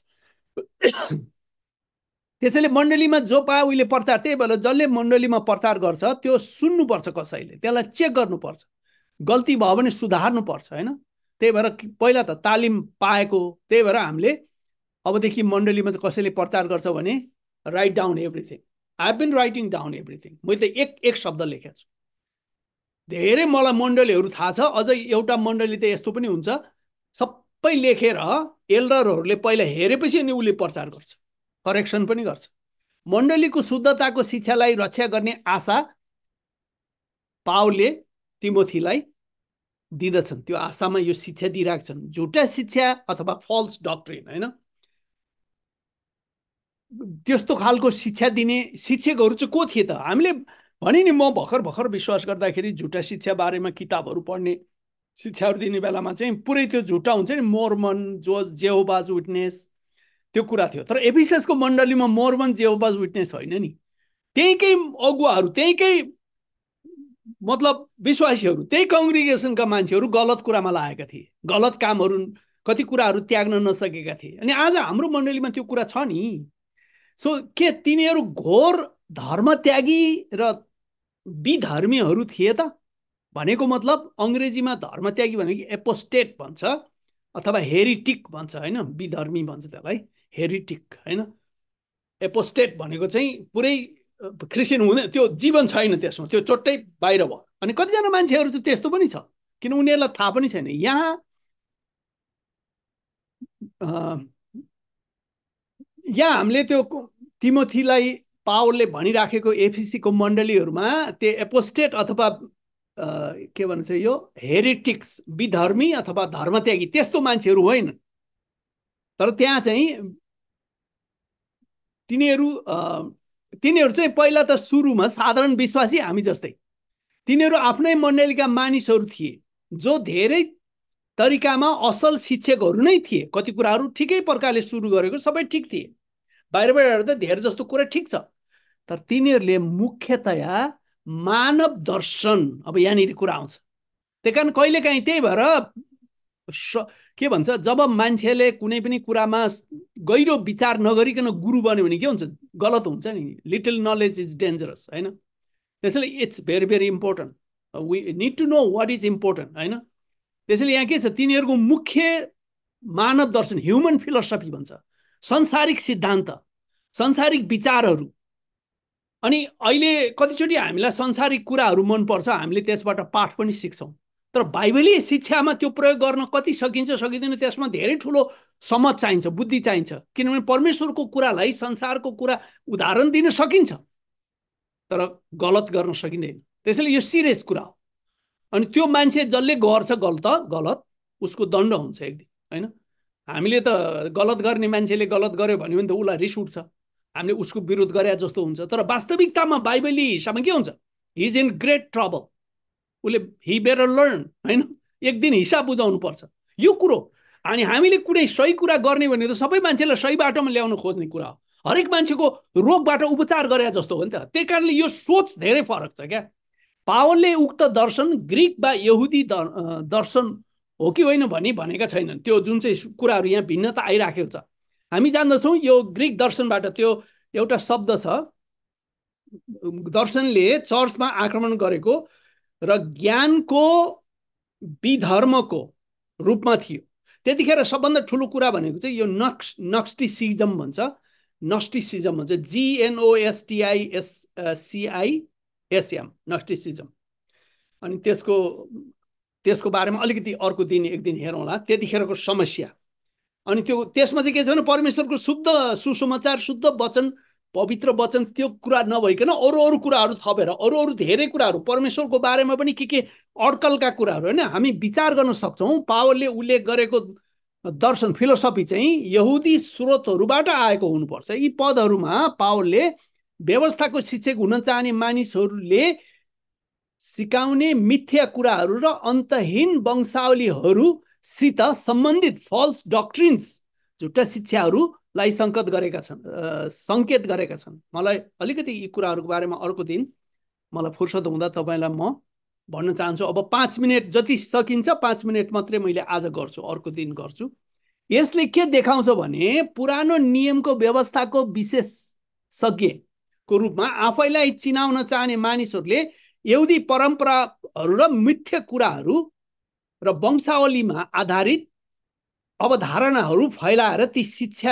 त्यसैले मण्डलीमा जो पाए उहिले प्रचार, त्यही भएर जसले मण्डलीमा प्रचार गर्छ त्यो सुन्नुपर्छ, कसैले त्यसलाई चेक गर्नुपर्छ, गल्ती भयो भने सुधार्नुपर्छ होइन। त्यही भएर पहिला त तालिम पाएको, त्यही भएर हामीले अबदेखि मण्डलीमा चाहिँ कसैले प्रचार गर्छ भने write down everything. I have been writing down everything. मैले त एक शब्द लेखेको छु। धेरै मलाई मण्डलीहरू थाहा छ, अझै एउटा मण्डली त यस्तो पनि हुन्छ, सबै लेखेर एल्डरहरूले पहिला हेरेपछि अनि उसले प्रचार गर्छ, करेक्सन पनि गर्छ। मण्डलीको शुद्धताको शिक्षालाई रक्षा गर्ने आशा पावलले तिमोथीलाई दिँदछन्। त्यो आशामा यो शिक्षा दिइरहेका छन्, झुटा शिक्षा अथवा फल्स डक्ट्रिन होइन। त्यस्तो खालको शिक्षा दिने शिक्षकहरू चाहिँ को थिए त? हामीले भने नि, म भर्खर विश्वास गर्दाखेरि झुटा शिक्षा बारेमा किताबहरू पढ्ने, शिक्षाहरू दिने बेलामा चाहिँ पुरै त्यो झुटा हुन्छ नि, मोर्मन, जेहोभाज विटनेस, त्यो कुरा थियो। तर एफिससको मण्डलीमा मोर्मन, जेहोभाज विटनेस होइन नि, त्यहीकै अगुवाहरू, त्यहीकै मतलब विश्वासीहरू, त्यही कङ्ग्रिगेसनका मान्छेहरू गलत कुरामा लागेका थिए, गलत कामहरू, कति कुराहरू त्याग्न नसकेका थिए। अनि आज हाम्रो मण्डलीमा त्यो कुरा छ नि। सो के तिनीहरू घोर धर्मत्यागी र विधर्मीहरू थिए त? भनेको मतलब अङ्ग्रेजीमा धर्मत्यागी भनेको एपोस्टेट भन्छ अथवा हेरिटिक भन्छ होइन, विधर्मी भन्छ त्यसलाई हेरिटिक होइन। एपोस्टेट भनेको चाहिँ पुरै क्रिस्चियन हुँदैन, त्यो जीवन छैन त्यसमा, त्यो चोट्टै बाहिर भयो। अनि कतिजना मान्छेहरू चाहिँ त्यस्तो पनि छ, किन उनीहरूलाई थाहा पनि छैन। यहाँ यहाँ हामीले त्यो तिमोथीलाई पावलले भनिराखेको एफिसीको मण्डलीहरूमा त्यो एपोस्टेट अथवा के भन्छ यो हेरिटिक्स, विधर्मी अथवा धर्मत्यागी त्यस्तो मान्छेहरू होइन। तर त्यहाँ चाहिँ तिनीहरू चाहिँ पहिला त सुरुमा साधारण विश्वासी हामी जस्तै, तिनीहरू आफ्नै मण्डलीका मानिसहरू थिए जो धेरै तरिकामा असल शिक्षकहरू नै थिए। कति कुराहरू ठिकै प्रकारले सुरु गरेको सबै ठिक थिए, बाहिरबाट हेर्दा धेरै जस्तो कुरा ठिक छ। तर तिनीहरूले मुख्यतया मानव दर्शन, अब यहाँनिर कुरा आउँछ। त्यही कारण कहिलेकाहीँ त्यही भएर के भन्छ, जब मान्छेले कुनै पनि कुरामा गहिरो विचार नगरिकन गुरु बन्यो भने के हुन्छ, गलत हुन्छ नि। लिटल नलेज इज डेन्जरस, होइन? त्यसैले it's very very important, we need to know what is important, होइन? त्यसैले यहाँ के छ, तिनीहरूको मुख्य मानव दर्शन, ह्युमन फिलोसफी भन्छ, संसारिक सिद्धान्त, संसारिक विचारहरू। अनि अहिले कतिचोटि हामीलाई संसारिक कुराहरू मनपर्छ, हामीले त्यसबाट पाठ पनि सिक्छौँ। तर बाइबलीय शिक्षामा त्यो प्रयोग गर्न कति सकिन्छ सकिँदैन, त्यसमा धेरै ठुलो समझ चाहिन्छ, बुद्धि चाहिन्छ। किनभने परमेश्वरको कुरालाई, संसारको कुरा उदाहरण दिन सकिन्छ, तर गलत गर्न सकिँदैन। त्यसैले यो सिरियस कुरा हो। अनि त्यो मान्छे जसले गर्छ गलत, उसको दण्ड हुन्छ एक दिन, होइन? हामीले त गलत गर्ने मान्छेले गलत गर्यो भन्यो भने त उसलाई रिस उठ्छ, हामीले उसको विरोध गरे जस्तो हुन्छ। तर वास्तविकतामा बाइबली हिसाबमा के हुन्छ, he is in great trouble, उसले हि बेटर लर्न, होइन? एक दिन हिसाब बुझाउनु पर्छ यो कुरो। अनि हामीले कुनै सही कुरा गर्ने भने त सबै मान्छेलाई सही बाटोमा ल्याउनु खोज्ने कुरा हो। हरेक मान्छेको रोगबाट उपचार गरे जस्तो हो नि त। त्यही कारणले यो सोच धेरै फरक छ क्या। पावलले उक्त दर्शन ग्रिक वा यहुदी दर्शन हो कि होइन भनी भनेका छैनन्। त्यो जुन चाहिँ कुराहरू यहाँ भिन्नता आइराखेको छ, हामी जान्दछौँ यो ग्रिक दर्शनबाट। त्यो एउटा शब्द छ, दर्शनले चर्चमा आक्रमण गरेको र ज्ञानको विधर्मको रूपमा थियो। त्यतिखेर सबभन्दा ठुलो कुरा भनेको चाहिँ यो नक्स्टिसिजम भन्छ, नस्टिसिजम भन्छ, GNOSTISM, नस्टिसिजम। अनि त्यसको बारेमा अलिकति अर्को दिन एक दिन हेरौँला, त्यतिखेरको समस्या। अनि त्यसमा चाहिँ के छ भने परमेश्वरको शुद्ध सुसमाचार, शुद्ध वचन, पवित्र वचन, त्यो कुरा नभइकन अरू कुराहरू थपेर अरू धेरै कुराहरू, परमेश्वरको बारेमा पनि के अड्कलका कुराहरू, होइन? हामी विचार गर्न सक्छौँ। पावलले उल्लेख गरेको दर्शन, फिलोसफी चाहिँ यहुदी स्रोतहरूबाट आएको हुनुपर्छ। यी पदहरूमा पावलले व्यवस्थाको शिक्षक हुन चाहने मानिसहरूले सिकाउने मिथ्या कुराहरू र अन्तहीन वंशावलीहरूसित सम्बन्धित फल्स डक्ट्रिन्स, झुट्टा शिक्षाहरूलाई सङ्केत गरेका छन्। मलाई अलिकति यी कुराहरूको बारेमा अर्को दिन मलाई फुर्सद हुँदा तपाईँलाई म भन्न चाहन्छु। अब 5 मिनट जति सकिन्छ, 5 मिनट मात्रै मैले आज गर्छु, अर्को दिन गर्छु। यसले के देखाउँछ भने पुरानो नियमको व्यवस्थाको विशेषज्ञको रूपमा आफैलाई चिनाउन चाहने मानिसहरूले यहुदी परम्पराहरू र मिथ्या कुराहरू र वंशावलीमा आधारित अवधारणाहरू फैलाएर ती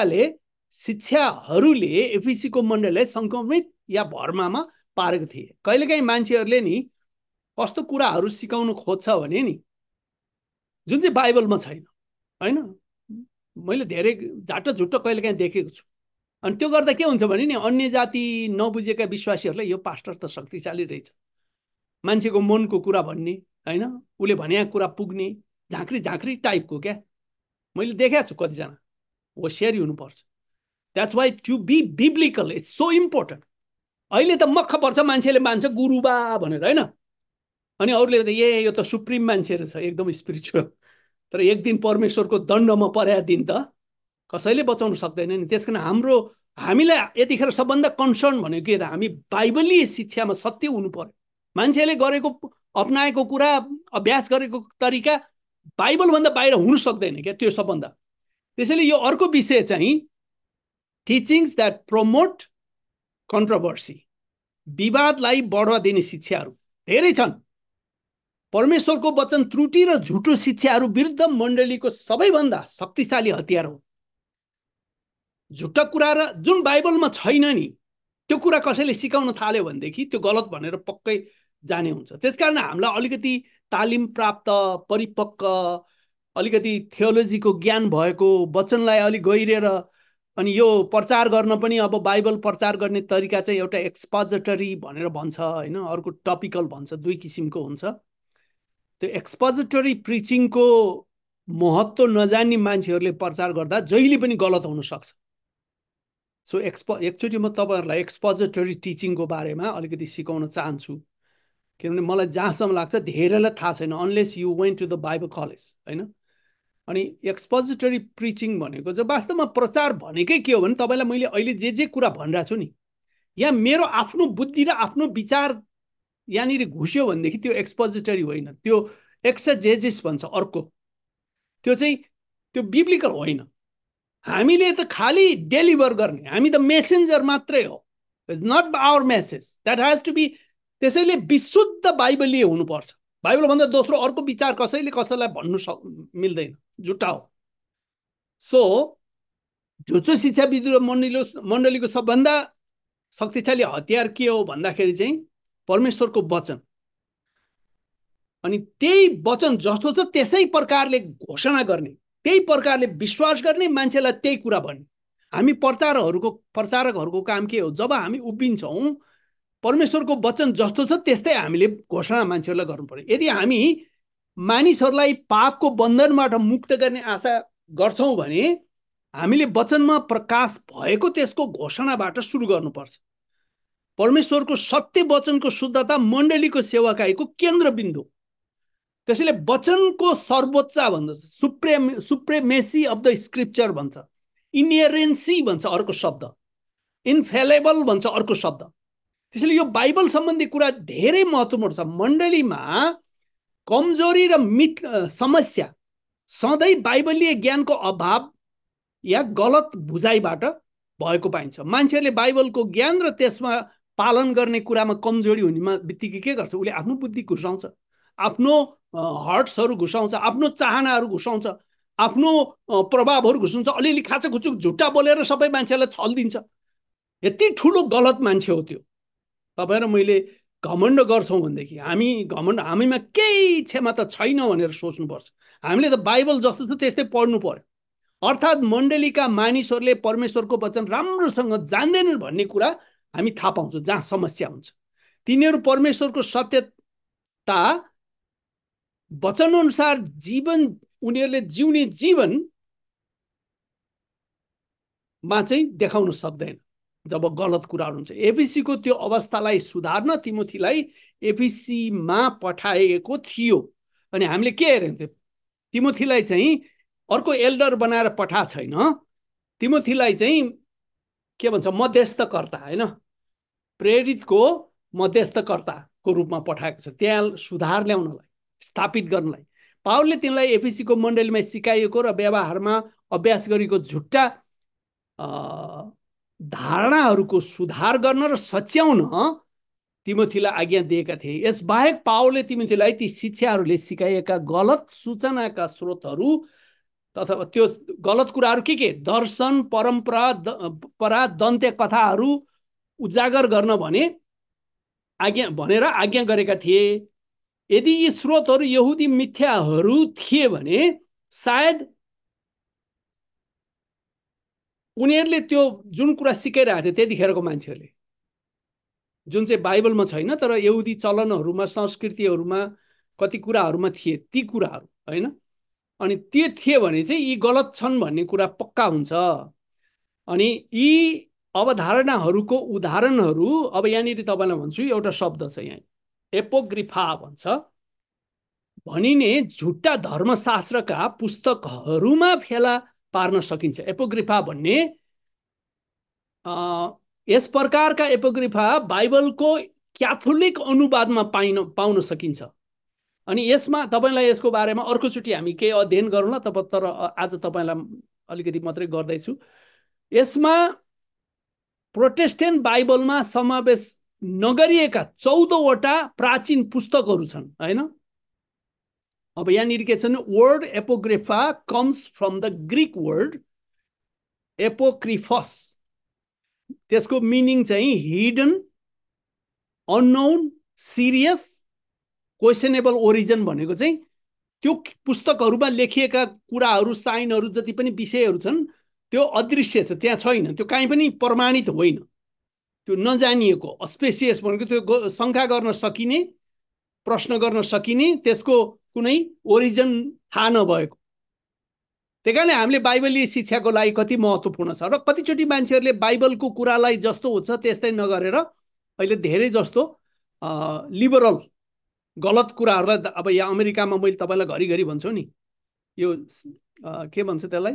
शिक्षाहरूले एफिसीको मण्डलीलाई सङ्क्रमित या भर्मामा पारेको थिए। कहिलेकाहीँ मान्छेहरूले नि कस्तो कुराहरू सिकाउनु खोज्छ भने नि जुन चाहिँ बाइबलमा छैन, होइन? मैले धेरै झुट्टो कहिलेकाहीँ देखेको छु। अनि त्यो गर्दा के हुन्छ भने नि अन्य जाति नबुझेका विश्वासीहरूलाई यो पास्टर त शक्तिशाली रहेछ, मान्छेको मनको कुरा भन्ने, होइन? उसले भनेको कुरा पुग्ने, झाँक्री टाइपको क्या मैले देखाएको छु। कतिजना होसियारी हुनुपर्छ। That's why to be biblical it's so important. अहिले त मख पर्छ, मान्छेले मान्छ गुरुबा भनेर, होइन? अनि अरूले त यो त सुप्रिम मान्छे रहेछ, एकदम स्पिरिचुअल। तर एक दिन परमेश्वरको दण्डमा परेको दिन त कसैले बचाउन सक्दैन नि। त्यस कारण हामीलाई यतिखेर सबभन्दा कन्सर्न भनेको के त, हामी बाइबलीय शिक्षामा सत्य हुनु पर्यो। मान्छेले गरेको, अपनाएको कुरा, अभ्यास गरेको तरिका बाइबलभन्दा बाहिर हुन सक्दैन क्या, त्यो सबभन्दा। त्यसैले यो अर्को विषय चाहिँ टिचिङ्स द्याट प्रमोट कन्ट्रोभर्सी, विवादलाई बढावा दिने शिक्षाहरू धेरै छन्। परमेश्वरको वचन त्रुटि र झुटो शिक्षाहरू विरुद्ध मण्डलीको सबैभन्दा शक्तिशाली हतियार हो। झुट्टा कुरा र जुन बाइबलमा छैन नि, त्यो कुरा कसैले सिकाउन थाल्यो भनेदेखि त्यो गलत भनेर पक्कै जाने हुन्छ। त्यसकारण हामीलाई अलिकति तालिम प्राप्त, परिपक्व, अलिकति थियोलोजीको ज्ञान भएको, वचनलाई अलिक गहिरेर, अनि यो प्रचार गर्न पनि अब बाइबल प्रचार गर्ने तरिका चाहिँ एउटा एक्सपोजिटरी भनेर भन्छ होइन, अर्को टपिकल भन्छ, दुई किसिमको हुन्छ। त्यो एक्सपोजिटरी प्रिचिङको महत्त्व नजान्ने मान्छेहरूले प्रचार गर्दा जहिले पनि गलत हुन सक्छ। सो एकचोटि म तपाईँहरूलाई एक्सपोजिटरी टिचिङको बारेमा अलिकति सिकाउन चाहन्छु, किनभने मलाई जहाँसम्म लाग्छ धेरैलाई थाहा छैन, unless you went to the Bible college होइन। अनि एक्सपोजिटरी प्रिचिङ भनेको चाहिँ वास्तवमा प्रचार भनेकै के हो भने तपाईँलाई मैले अहिले जे कुरा भनिरहेको छु नि, यहाँ मेरो आफ्नो बुद्धि र आफ्नो विचार यहाँनिर घुस्यो भनेदेखि त्यो एक्सपोजिटरी होइन, त्यो एक्सजेसिस भन्छ अर्को। त्यो चाहिँ त्यो बिब्लिकल होइन। हामीले त खालि डेलिभर गर्ने, हामी त मेसेन्जर मात्रै हो। It's not our message that has to be. त्यसैले विशुद्ध बाइबलीय हुनुपर्छ। बाइबलभन्दा दोस्रो अर्को विचार कसैले कसैलाई भन्नु मिल्दैन, झुट्टा हो। सो झुचो शिक्षाविद मण्डलीको सबभन्दा शक्तिशाली हतियार के हो भन्दाखेरि चाहिँ परमेश्वरको वचन। अनि त्यही वचन जस्तो छ त्यसै प्रकारले घोषणा गर्ने, त्यही प्रकारले विश्वास गर्ने, मान्छेलाई त्यही कुरा भन्ने। हामी प्रचारकहरूको काम के हो? जब हामी उभिन्छौँ, परमेश्वरको वचन जस्तो छ त्यस्तै हामीले घोषणा मान्छेहरूलाई गर्नु पर्यो। यदि हामी मानिसहरूलाई पापको बन्धनबाट मुक्त गर्ने आशा गर्छौँ भने हामीले वचनमा प्रकाश भएको त्यसको घोषणाबाट सुरु गर्नुपर्छ। परमेश्वरको सत्य वचनको शुद्धता मण्डलीको सेवाकाईको केन्द्रबिन्दु। त्यसैले वचनको सर्वोच्च भन्छ, सुप्रेमेसी अफ द स्क्रिप्चर भन्छ, इनहेरेन्सी भन्छ अर्को शब्द, इन्फेलेबल भन्छ अर्को शब्द। त्यसैले यो बाइबल सम्बन्धी कुरा धेरै महत्त्वपूर्ण छ। मण्डलीमा कमजोरी र समस्या सधैँ बाइबलीय ज्ञानको अभाव या गलत बुझाइबाट भएको पाइन्छ। मान्छेहरूले बाइबलको ज्ञान र त्यसमा पालन गर्ने कुरामा कमजोरी हुनेमा बित्तिकै के गर्छ? उसले आफ्नो बुद्धि घुसाउँछ, आफ्नो हर्ट्सहरू घुसाउँछ, आफ्नो चाहनाहरू घुसाउँछ, आफ्नो प्रभावहरू घुसाउँछ, अलिअलि खाचखुचुक झुट्टा बोलेर सबै मान्छेलाई छल्दिन्छ। यति ठुलो गलत मान्छे हो त्यो। तपाईँ र मैले घमण्ड गर्छौँ भनेदेखि हामीमा केही क्षमता छैन भनेर सोच्नुपर्छ। हामीले त बाइबल जस्तो छ त्यस्तै पढ्नु पर्यो। अर्थात् मण्डलीका मानिसहरूले परमेश्वरको वचन राम्रोसँग जान्दैनन् भन्ने कुरा हामी थाहा पाउँछौँ। जहाँ समस्या हुन्छ तिनीहरू परमेश्वरको सत्यता वचनअनुसार उनीहरूले जिउने जीवनमा चाहिँ देखाउन सक्दैन जब गलत कुराहरू हुन्छ। एफिसीको त्यो अवस्थालाई सुधार्न तिमोथीलाई एफिसीमा पठाएको थियो। अनि हामीले के हेर्यौँ? त्यो तिमोथीलाई चाहिँ अर्को एल्डर बनाएर पठाएको छैन, तिमोथीलाई चाहिँ के भन्छ, मध्यस्थकर्ता होइन, प्रेरितको मध्यस्थकर्ताको रूपमा पठाएको छ, त्यहाँ सुधार ल्याउनलाई, स्थापित गर्नलाई। पावलले तिनलाई एफिसीको मण्डलीमा सिकाइएको र व्यवहारमा अभ्यास गरेको झुट्टा धारणाहरूको सुधार गर्न र सच्याउन तिमोथीलाई आज्ञा दिएका थिए। यसबाहेक पावलले तिमोथीलाई ती शिक्षाहरूले सिकाइएका गलत सूचनाका स्रोतहरू तथा त्यो गलत कुराहरू के दर्शन, परम्परा, दन्त्य कथाहरू उजागर गर्न भनेर आज्ञा गरेका थिए। यदि यी स्रोतहरू यहुदी मिथ्याहरू थिए भने सायद उनीहरूले त्यो जुन कुरा सिकाइरहेको थियो त्यतिखेरको मान्छेहरूले, जुन चाहिँ बाइबलमा छैन तर यहुदी चलनहरूमा, संस्कृतिहरूमा कति कुराहरूमा थिए ती कुराहरू होइन, अनि त्यो थिए भने चाहिँ यी गलत छन् भन्ने कुरा पक्का हुन्छ। अनि यी अवधारणाहरूको उदाहरणहरू अब यहाँनिर तपाईँलाई भन्छु, एउटा शब्द छ यहाँ, एपोग्रिफा भन्छ भनिने झुट्टा धर्मशास्त्रका पुस्तकहरूमा फेला पार्न सकिन्छ। एपोग्रिफा भन्ने यस प्रकारका एपोग्रिफा बाइबलको क्याथोलिक अनुवादमा पाउन सकिन्छ। अनि यसमा तपाईँलाई यसको बारेमा अर्कोचोटि हामी केही अध्ययन गरौँला, तर आज तपाईँलाई अलिकति मात्रै गर्दैछु। यसमा प्रोटेस्टेन्ट बाइबलमा समावेश नगरिएका 14वटा प्राचीन पुस्तकहरू छन् होइन। अब यहाँनिर के छन्? Word apocrypha comes from the Greek word apocryphus त्यसको मिनिङ चाहिँ hidden, unknown, serious, questionable origin भनेको चाहिँ त्यो पुस्तकहरूमा लेखिएका कुराहरू, साइनहरू, जति पनि विषयहरू छन् त्यो अदृश्य छ, त्यहाँ छैन, त्यो काहीँ पनि प्रमाणित होइन, त्यो नजानिएको, अस्पेसियस भनेको त्यो शङ्का गर्न सकिने, प्रश्न गर्न सकिने, त्यसको कुनै ओरिजिन थाहा नभएको। त्यही कारणले हामीले बाइबलीय शिक्षाको लागि कति महत्त्वपूर्ण छ। र कतिचोटि मान्छेहरूले बाइबलको कुरालाई जस्तो हुन्छ त्यस्तै नगरेर अहिले धेरै जस्तो लिबरल गलत कुराहरूलाई, अब यहाँ अमेरिकामा मैले तपाईँलाई घरिघरि भन्छु नि, यो के भन्छ त्यसलाई,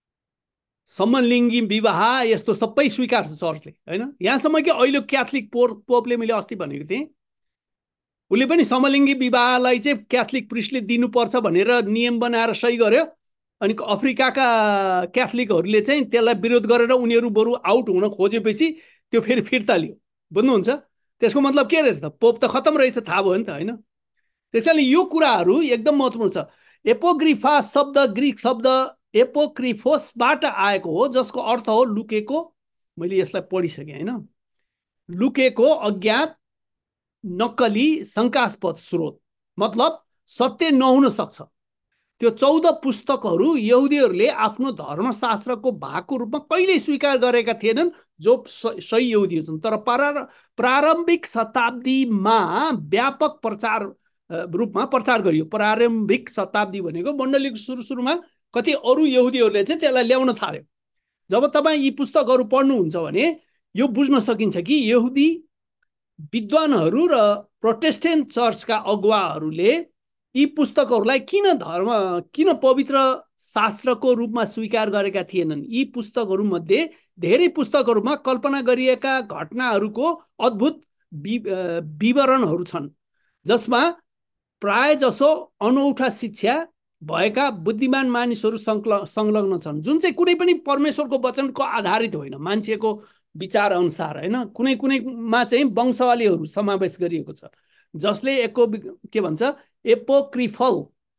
समलिङ्गी विवाह यस्तो सबै स्वीकार्छ चर्चले, होइन? यहाँसम्म कि अहिले क्याथोलिक पोपले, मैले अस्ति भनेको थिएँ, उसले पनि समलिङ्गी विवाहलाई चाहिँ क्याथोलिक प्रिस्टले दिनुपर्छ भनेर नियम बनाएर सही गर्यो। अनि अफ्रिकाका क्याथोलिकहरूले चाहिँ त्यसलाई विरोध गरेर उनीहरू बरु आउट हुन खोजेपछि त्यो फेरि फिर्ता लियो। बुझ्नुहुन्छ? त्यसको मतलब के रहेछ त? पोप त खतम रहेछ, थाहा भयो नि त, होइन? त्यसैले यो कुराहरू एकदम महत्त्वपूर्ण छ। एपोग्रिफा शब्द ग्रिक शब्द एपोक्रिफोसबाट आएको हो, जसको अर्थ हो लुकेको। मैले यसलाई पढिसकेँ, होइन? लुकेको, अज्ञात, नक्कली, शङ्कास्पद स्रोत, मतलब सत्य नहुन सक्छ। त्यो 14 पुस्तकहरू यहुदीहरूले आफ्नो धर्मशास्त्रको भागको रूपमा कहिल्यै स्वीकार गरेका थिएनन्, जो सही यहुदी छन्। तर प्रारम्भिक शताब्दीमा व्यापक रूपमा प्रचार गरियो। प्रारम्भिक शताब्दी भनेको मण्डलीको सुरुमा कति अरू यहुदीहरूले चाहिँ त्यसलाई ल्याउन थाल्यो। जब तपाईँ यी पुस्तकहरू पढ्नुहुन्छ भने यो बुझ्न सकिन्छ कि यहुदी विद्वानहरू र प्रोटेस्टेन्ट चर्चका अगुवाहरूले यी पुस्तकहरूलाई किन पवित्र शास्त्रको रूपमा स्वीकार गरेका थिएनन्। यी पुस्तकहरूमध्ये धेरै पुस्तकहरूमा कल्पना गरिएका घटनाहरूको अद्भुत विवरणहरू छन्, जसमा प्राय जसो अनौठा शिक्षा भएका बुद्धिमान मानिसहरू संलग्न छन्, जुन चाहिँ कुनै पनि परमेश्वरको वचनको आधारित होइन, मान्छेको विचार अनुसार, होइन? कुनै कुनैमा चाहिँ वंशावलीहरू समावेश गरिएको छ, जसले के भन्छ एपोक्रिफल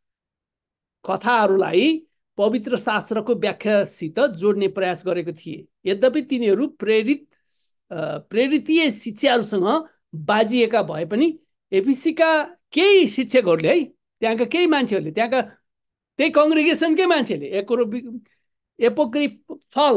कथाहरूलाई पवित्र शास्त्रको व्याख्यासित जोड्ने प्रयास गरेको थिए। यद्यपि तिनीहरू प्रेरितीय शिक्षाहरूसँग बाजिएका भए पनि एफिसीका केही शिक्षकहरूले, है, त्यहाँका केही मान्छेहरूले, त्यहाँका त्यही कङ्ग्रिगेसनकै मान्छेले एपोक्रिफल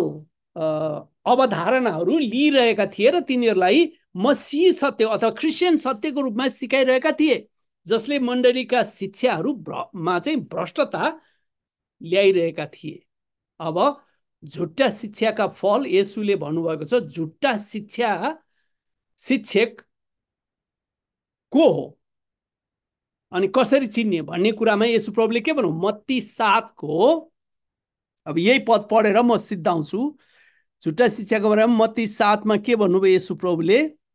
अवधारणाहरू लिइरहेका थिए र तिनीहरूलाई मसीह सत्य अथवा क्रिस्चियन सत्यको रूपमा सिकाइरहेका थिए, जसले मण्डलीका शिक्षाहरूमा चाहिँ भ्रष्टता ल्याइरहेका थिए। अब झुट्टा शिक्षाका फल येशूले भन्नुभएको छ। झुट्टा शिक्षक को हो अनि कसरी चिन्ने भन्ने कुरामा येशू प्रभुले के भन्नु, मत्ती 7 अब यही पद पढेर म सिद्धाउँछु। झुट्टा शिक्षाको बारेमा मत्ती 7 के भन्नुभयो येशू प्रभुले?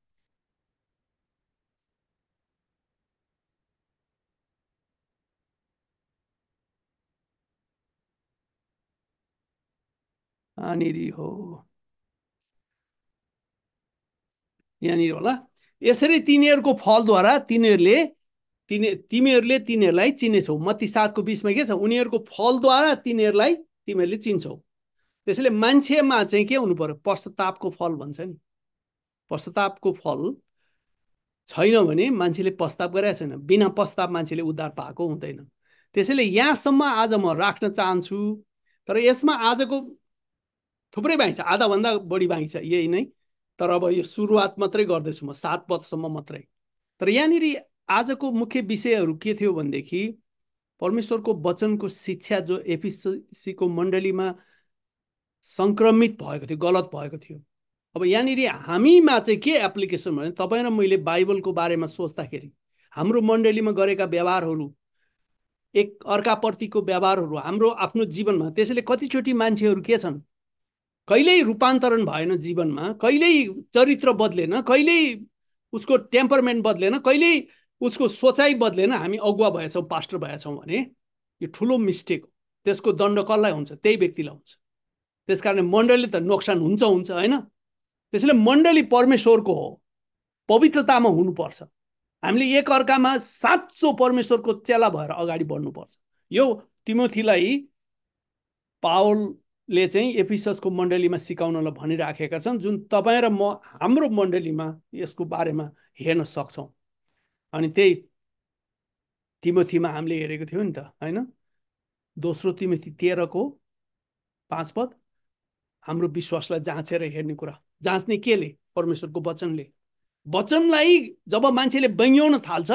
यहाँनिर होला। यसरी तिनीहरूको फलद्वारा तिमीहरूले तिनीहरूलाई चिनेछौ। मत्ती 7:20 के छ? उनीहरूको फलद्वारा तिमीहरूले चिन्छौ। त्यसैले मान्छेमा चाहिँ के हुनु पर्यो? पश्चातापको फल भन्छ नि। पश्चातापको फल छैन भने मान्छेले पश्चाताप गरेको छैन। बिना पश्चाताप मान्छेले उद्धार पाएको हुँदैन। त्यसैले यहाँसम्म आज म राख्न चाहन्छु। तर यसमा आजको थुप्रै बाँकी छ, आधाभन्दा बढी बाँकी छ यही नै। तर अब यो सुरुवात मात्रै गर्दैछु म, 7 पदसम्म मात्रै। तर यहाँनिर आजको मुख्य विषयहरू के थियो भनेदेखि परमेश्वरको वचनको शिक्षा जो एफिसीको मण्डलीमा संक्रमित भएको थियो, गलत भएको थियो। अब यहाँनिर हामीमा चाहिँ के एप्लिकेसन भने, तपाईँ र मैले बाइबलको बारेमा सोच्दाखेरि हाम्रो मण्डलीमा गरेका व्यवहारहरू, एक अर्काप्रतिको व्यवहारहरू हाम्रो आफ्नो जीवनमा, त्यसैले कतिचोटि मान्छेहरू के छन्, कहिल्यै रूपान्तरण भएन जीवनमा, कहिल्यै चरित्र बदलेन, कहिल्यै उसको टेम्परमेन्ट बदलेन, कहिल्यै उसको सोचाइ बदलेन, हामी अगुवा भएछौँ, पास्टर भएछौँ भने यो ठुलो मिस्टेक हो। त्यसको दण्ड कसलाई हुन्छ? त्यही व्यक्तिलाई हुन्छ। त्यसकारण मण्डली त नोक्सान हुन्छ, होइन? त्यसैले मण्डली परमेश्वरको हो, पवित्रतामा हुनुपर्छ। हामीले एक अर्कामा साँचो परमेश्वरको चेला भएर अगाडि बढ्नुपर्छ। यो तिमोथीलाई पावल ले चाहिँ एफिससको मण्डलीमा सिकाउनलाई भनिराखेका छन्, जुन तपाईँ र म हाम्रो मण्डलीमा यसको बारेमा हेर्न सक्छौँ। अनि त्यही तिमोथीमा हामीले हेरेको थियौँ नि त, होइन? दोस्रो तिमोथी 13:5 हाम्रो विश्वासलाई जाँचेर हेर्ने कुरा। जाँच्ने केले? परमेश्वरको वचनले। वचनलाई जब मान्छेले बङ्ग्याउन थाल्छ,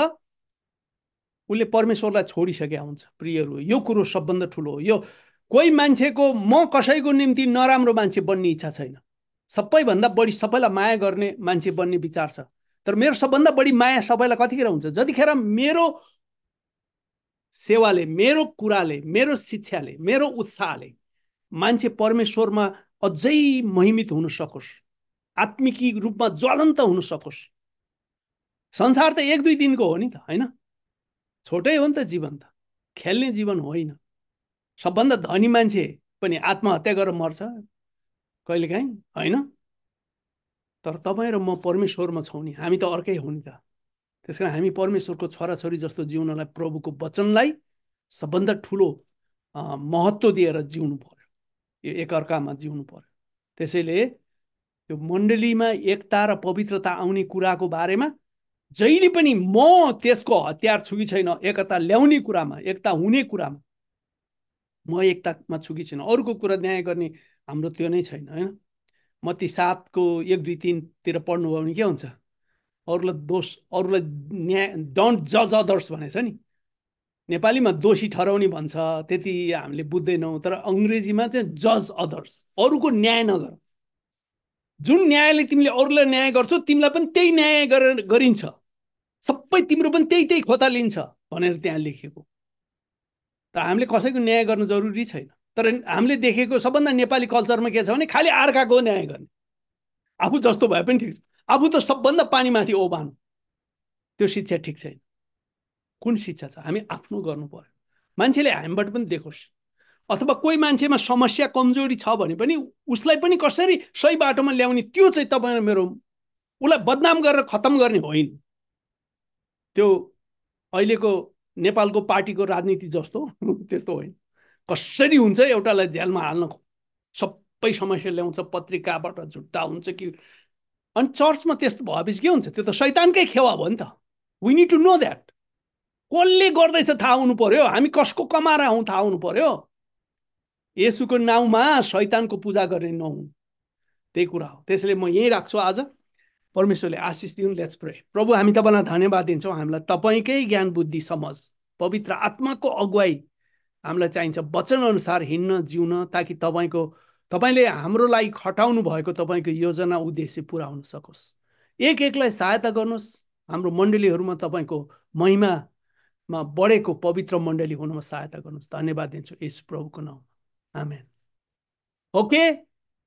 उसले परमेश्वरलाई छोडिसकेका हुन्छ। प्रियहरू, यो कुरो सबभन्दा ठुलो हो। यो कोही मान्छेको, म कसैको निम्ति नराम्रो मान्छे बन्ने इच्छा छैन। सबैभन्दा बढी सबैलाई माया गर्ने मान्छे बन्ने विचार छ। तर मेरो सबभन्दा बढी माया सबैलाई कतिखेर हुन्छ? जतिखेर मेरो सेवाले, मेरो कुराले, मेरो शिक्षाले, मेरो उत्साहले मान्छे परमेश्वरमा अझै महिमित हुन सकोस्, आत्मिकी रूपमा ज्वलन्त हुन सकोस्। संसार त 1-2 दिनको हो नि त, होइन? छोटै हो नि त जीवन, त खेल्ने जीवन होइन। सबभन्दा धनी मान्छे पनि आत्महत्या गरेर मर्छ कहिलेकाहीँ, होइन? तर तपाईँ र म परमेश्वरमा छौँ नि, हामी त अर्कै हो नि त। त्यस कारण हामी परमेश्वरको छोराछोरी जस्तो जिउनलाई प्रभुको वचनलाई सबभन्दा ठुलो महत्त्व दिएर जिउनु पर्यो, यो एकअर्कामा जिउनु पर्यो। त्यसैले यो मण्डलीमा एकता र पवित्रता आउने कुराको बारेमा जहिले पनि म त्यसको हतियार छु कि छैन, एकता ल्याउने कुरामा, एकता हुने कुरामा म एकतामा छु कि छैन। अरूको कुरा न्याय गर्ने हाम्रो त्यो नै छैन, होइन? मत्ती 7:1-2-3 पढ्नुभयो भने के हुन्छ? अरूलाई न्याय, डोन्ट जज अदर्स भनेछ नि। नेपालीमा दोषी ठहराउने भन्छ, त्यति हामीले बुझ्दैनौँ। तर अङ्ग्रेजीमा चाहिँ जज अदर्स, अरूको न्याय नगर। जुन न्यायले तिमीले अरूलाई न्याय गर्छौ, तिमीलाई पनि त्यही न्याय गरिन्छ। सबै तिम्रो पनि त्यही खोता लिन्छ भनेर त्यहाँ लेखेको। त हामीले कसैको न्याय गर्न जरुरी छैन। तर हामीले देखेको सबभन्दा नेपाली कल्चरमा के छ भने खालि अर्काको न्याय गर्ने। आफू जस्तो भए पनि ठिक छ, आफू त सबभन्दा पानीमाथि ओबान। त्यो शिक्षा ठिक छैन। कुन शिक्षा छ? हामी आफ्नो गर्नु पर्यो, मान्छेले हामीबाट पनि देखोस्। अथवा कोही मान्छेमा समस्या, कमजोरी छ भने पनि उसलाई पनि कसरी सही बाटोमा ल्याउने, त्यो चाहिँ तपाईँ र मेरो, उसलाई बदनाम गरेर खत्तम गर्ने होइन। त्यो अहिलेको नेपालको पार्टीको राजनीति जस्तो त्यस्तो होइन। कसरी हुन्छ एउटालाई जेलमा हाल्न, सबै समस्या ल्याउँछ, पत्रिकाबाट झुट्टा हुन्छ कि। अनि चर्चमा त्यस्तो भएपछि के हुन्छ? त्यो त शैतानकै खेवा भयो नि त। We need to know that. कसले गर्दैछ थाहा हुनु पर्यो, हामी कसको कमाएर हौँ थाहा हुनु पर्यो। येशूको नाउँमा शैतानको पूजा गर्ने नहुँ, त्यही कुरा हो। त्यसैले म यहीँ राख्छु आज। परमेश्वरले आशिष दिउन्। Let's pray. प्रभु, हामी तपाईँलाई धन्यवाद दिन्छौँ। हामीलाई तपाईँकै ज्ञान, बुद्धि, समझ, पवित्र आत्माको अगुवाई हामीलाई चाहिन्छ वचन अनुसार हिँड्न, जिउन, ताकि तपाईँले हाम्रो लागि खटाउनु भएको तपाईँको योजना, उद्देश्य पुरा हुन सकोस्। एक एकलाई सहायता गर्नुहोस्। हाम्रो मण्डलीहरूमा तपाईँको महिमामा बढेको पवित्र मण्डली हुनमा सहायता गर्नुहोस्। धन्यवाद दिन्छु येशू प्रभुको नाउँमा, आमेन। ओके।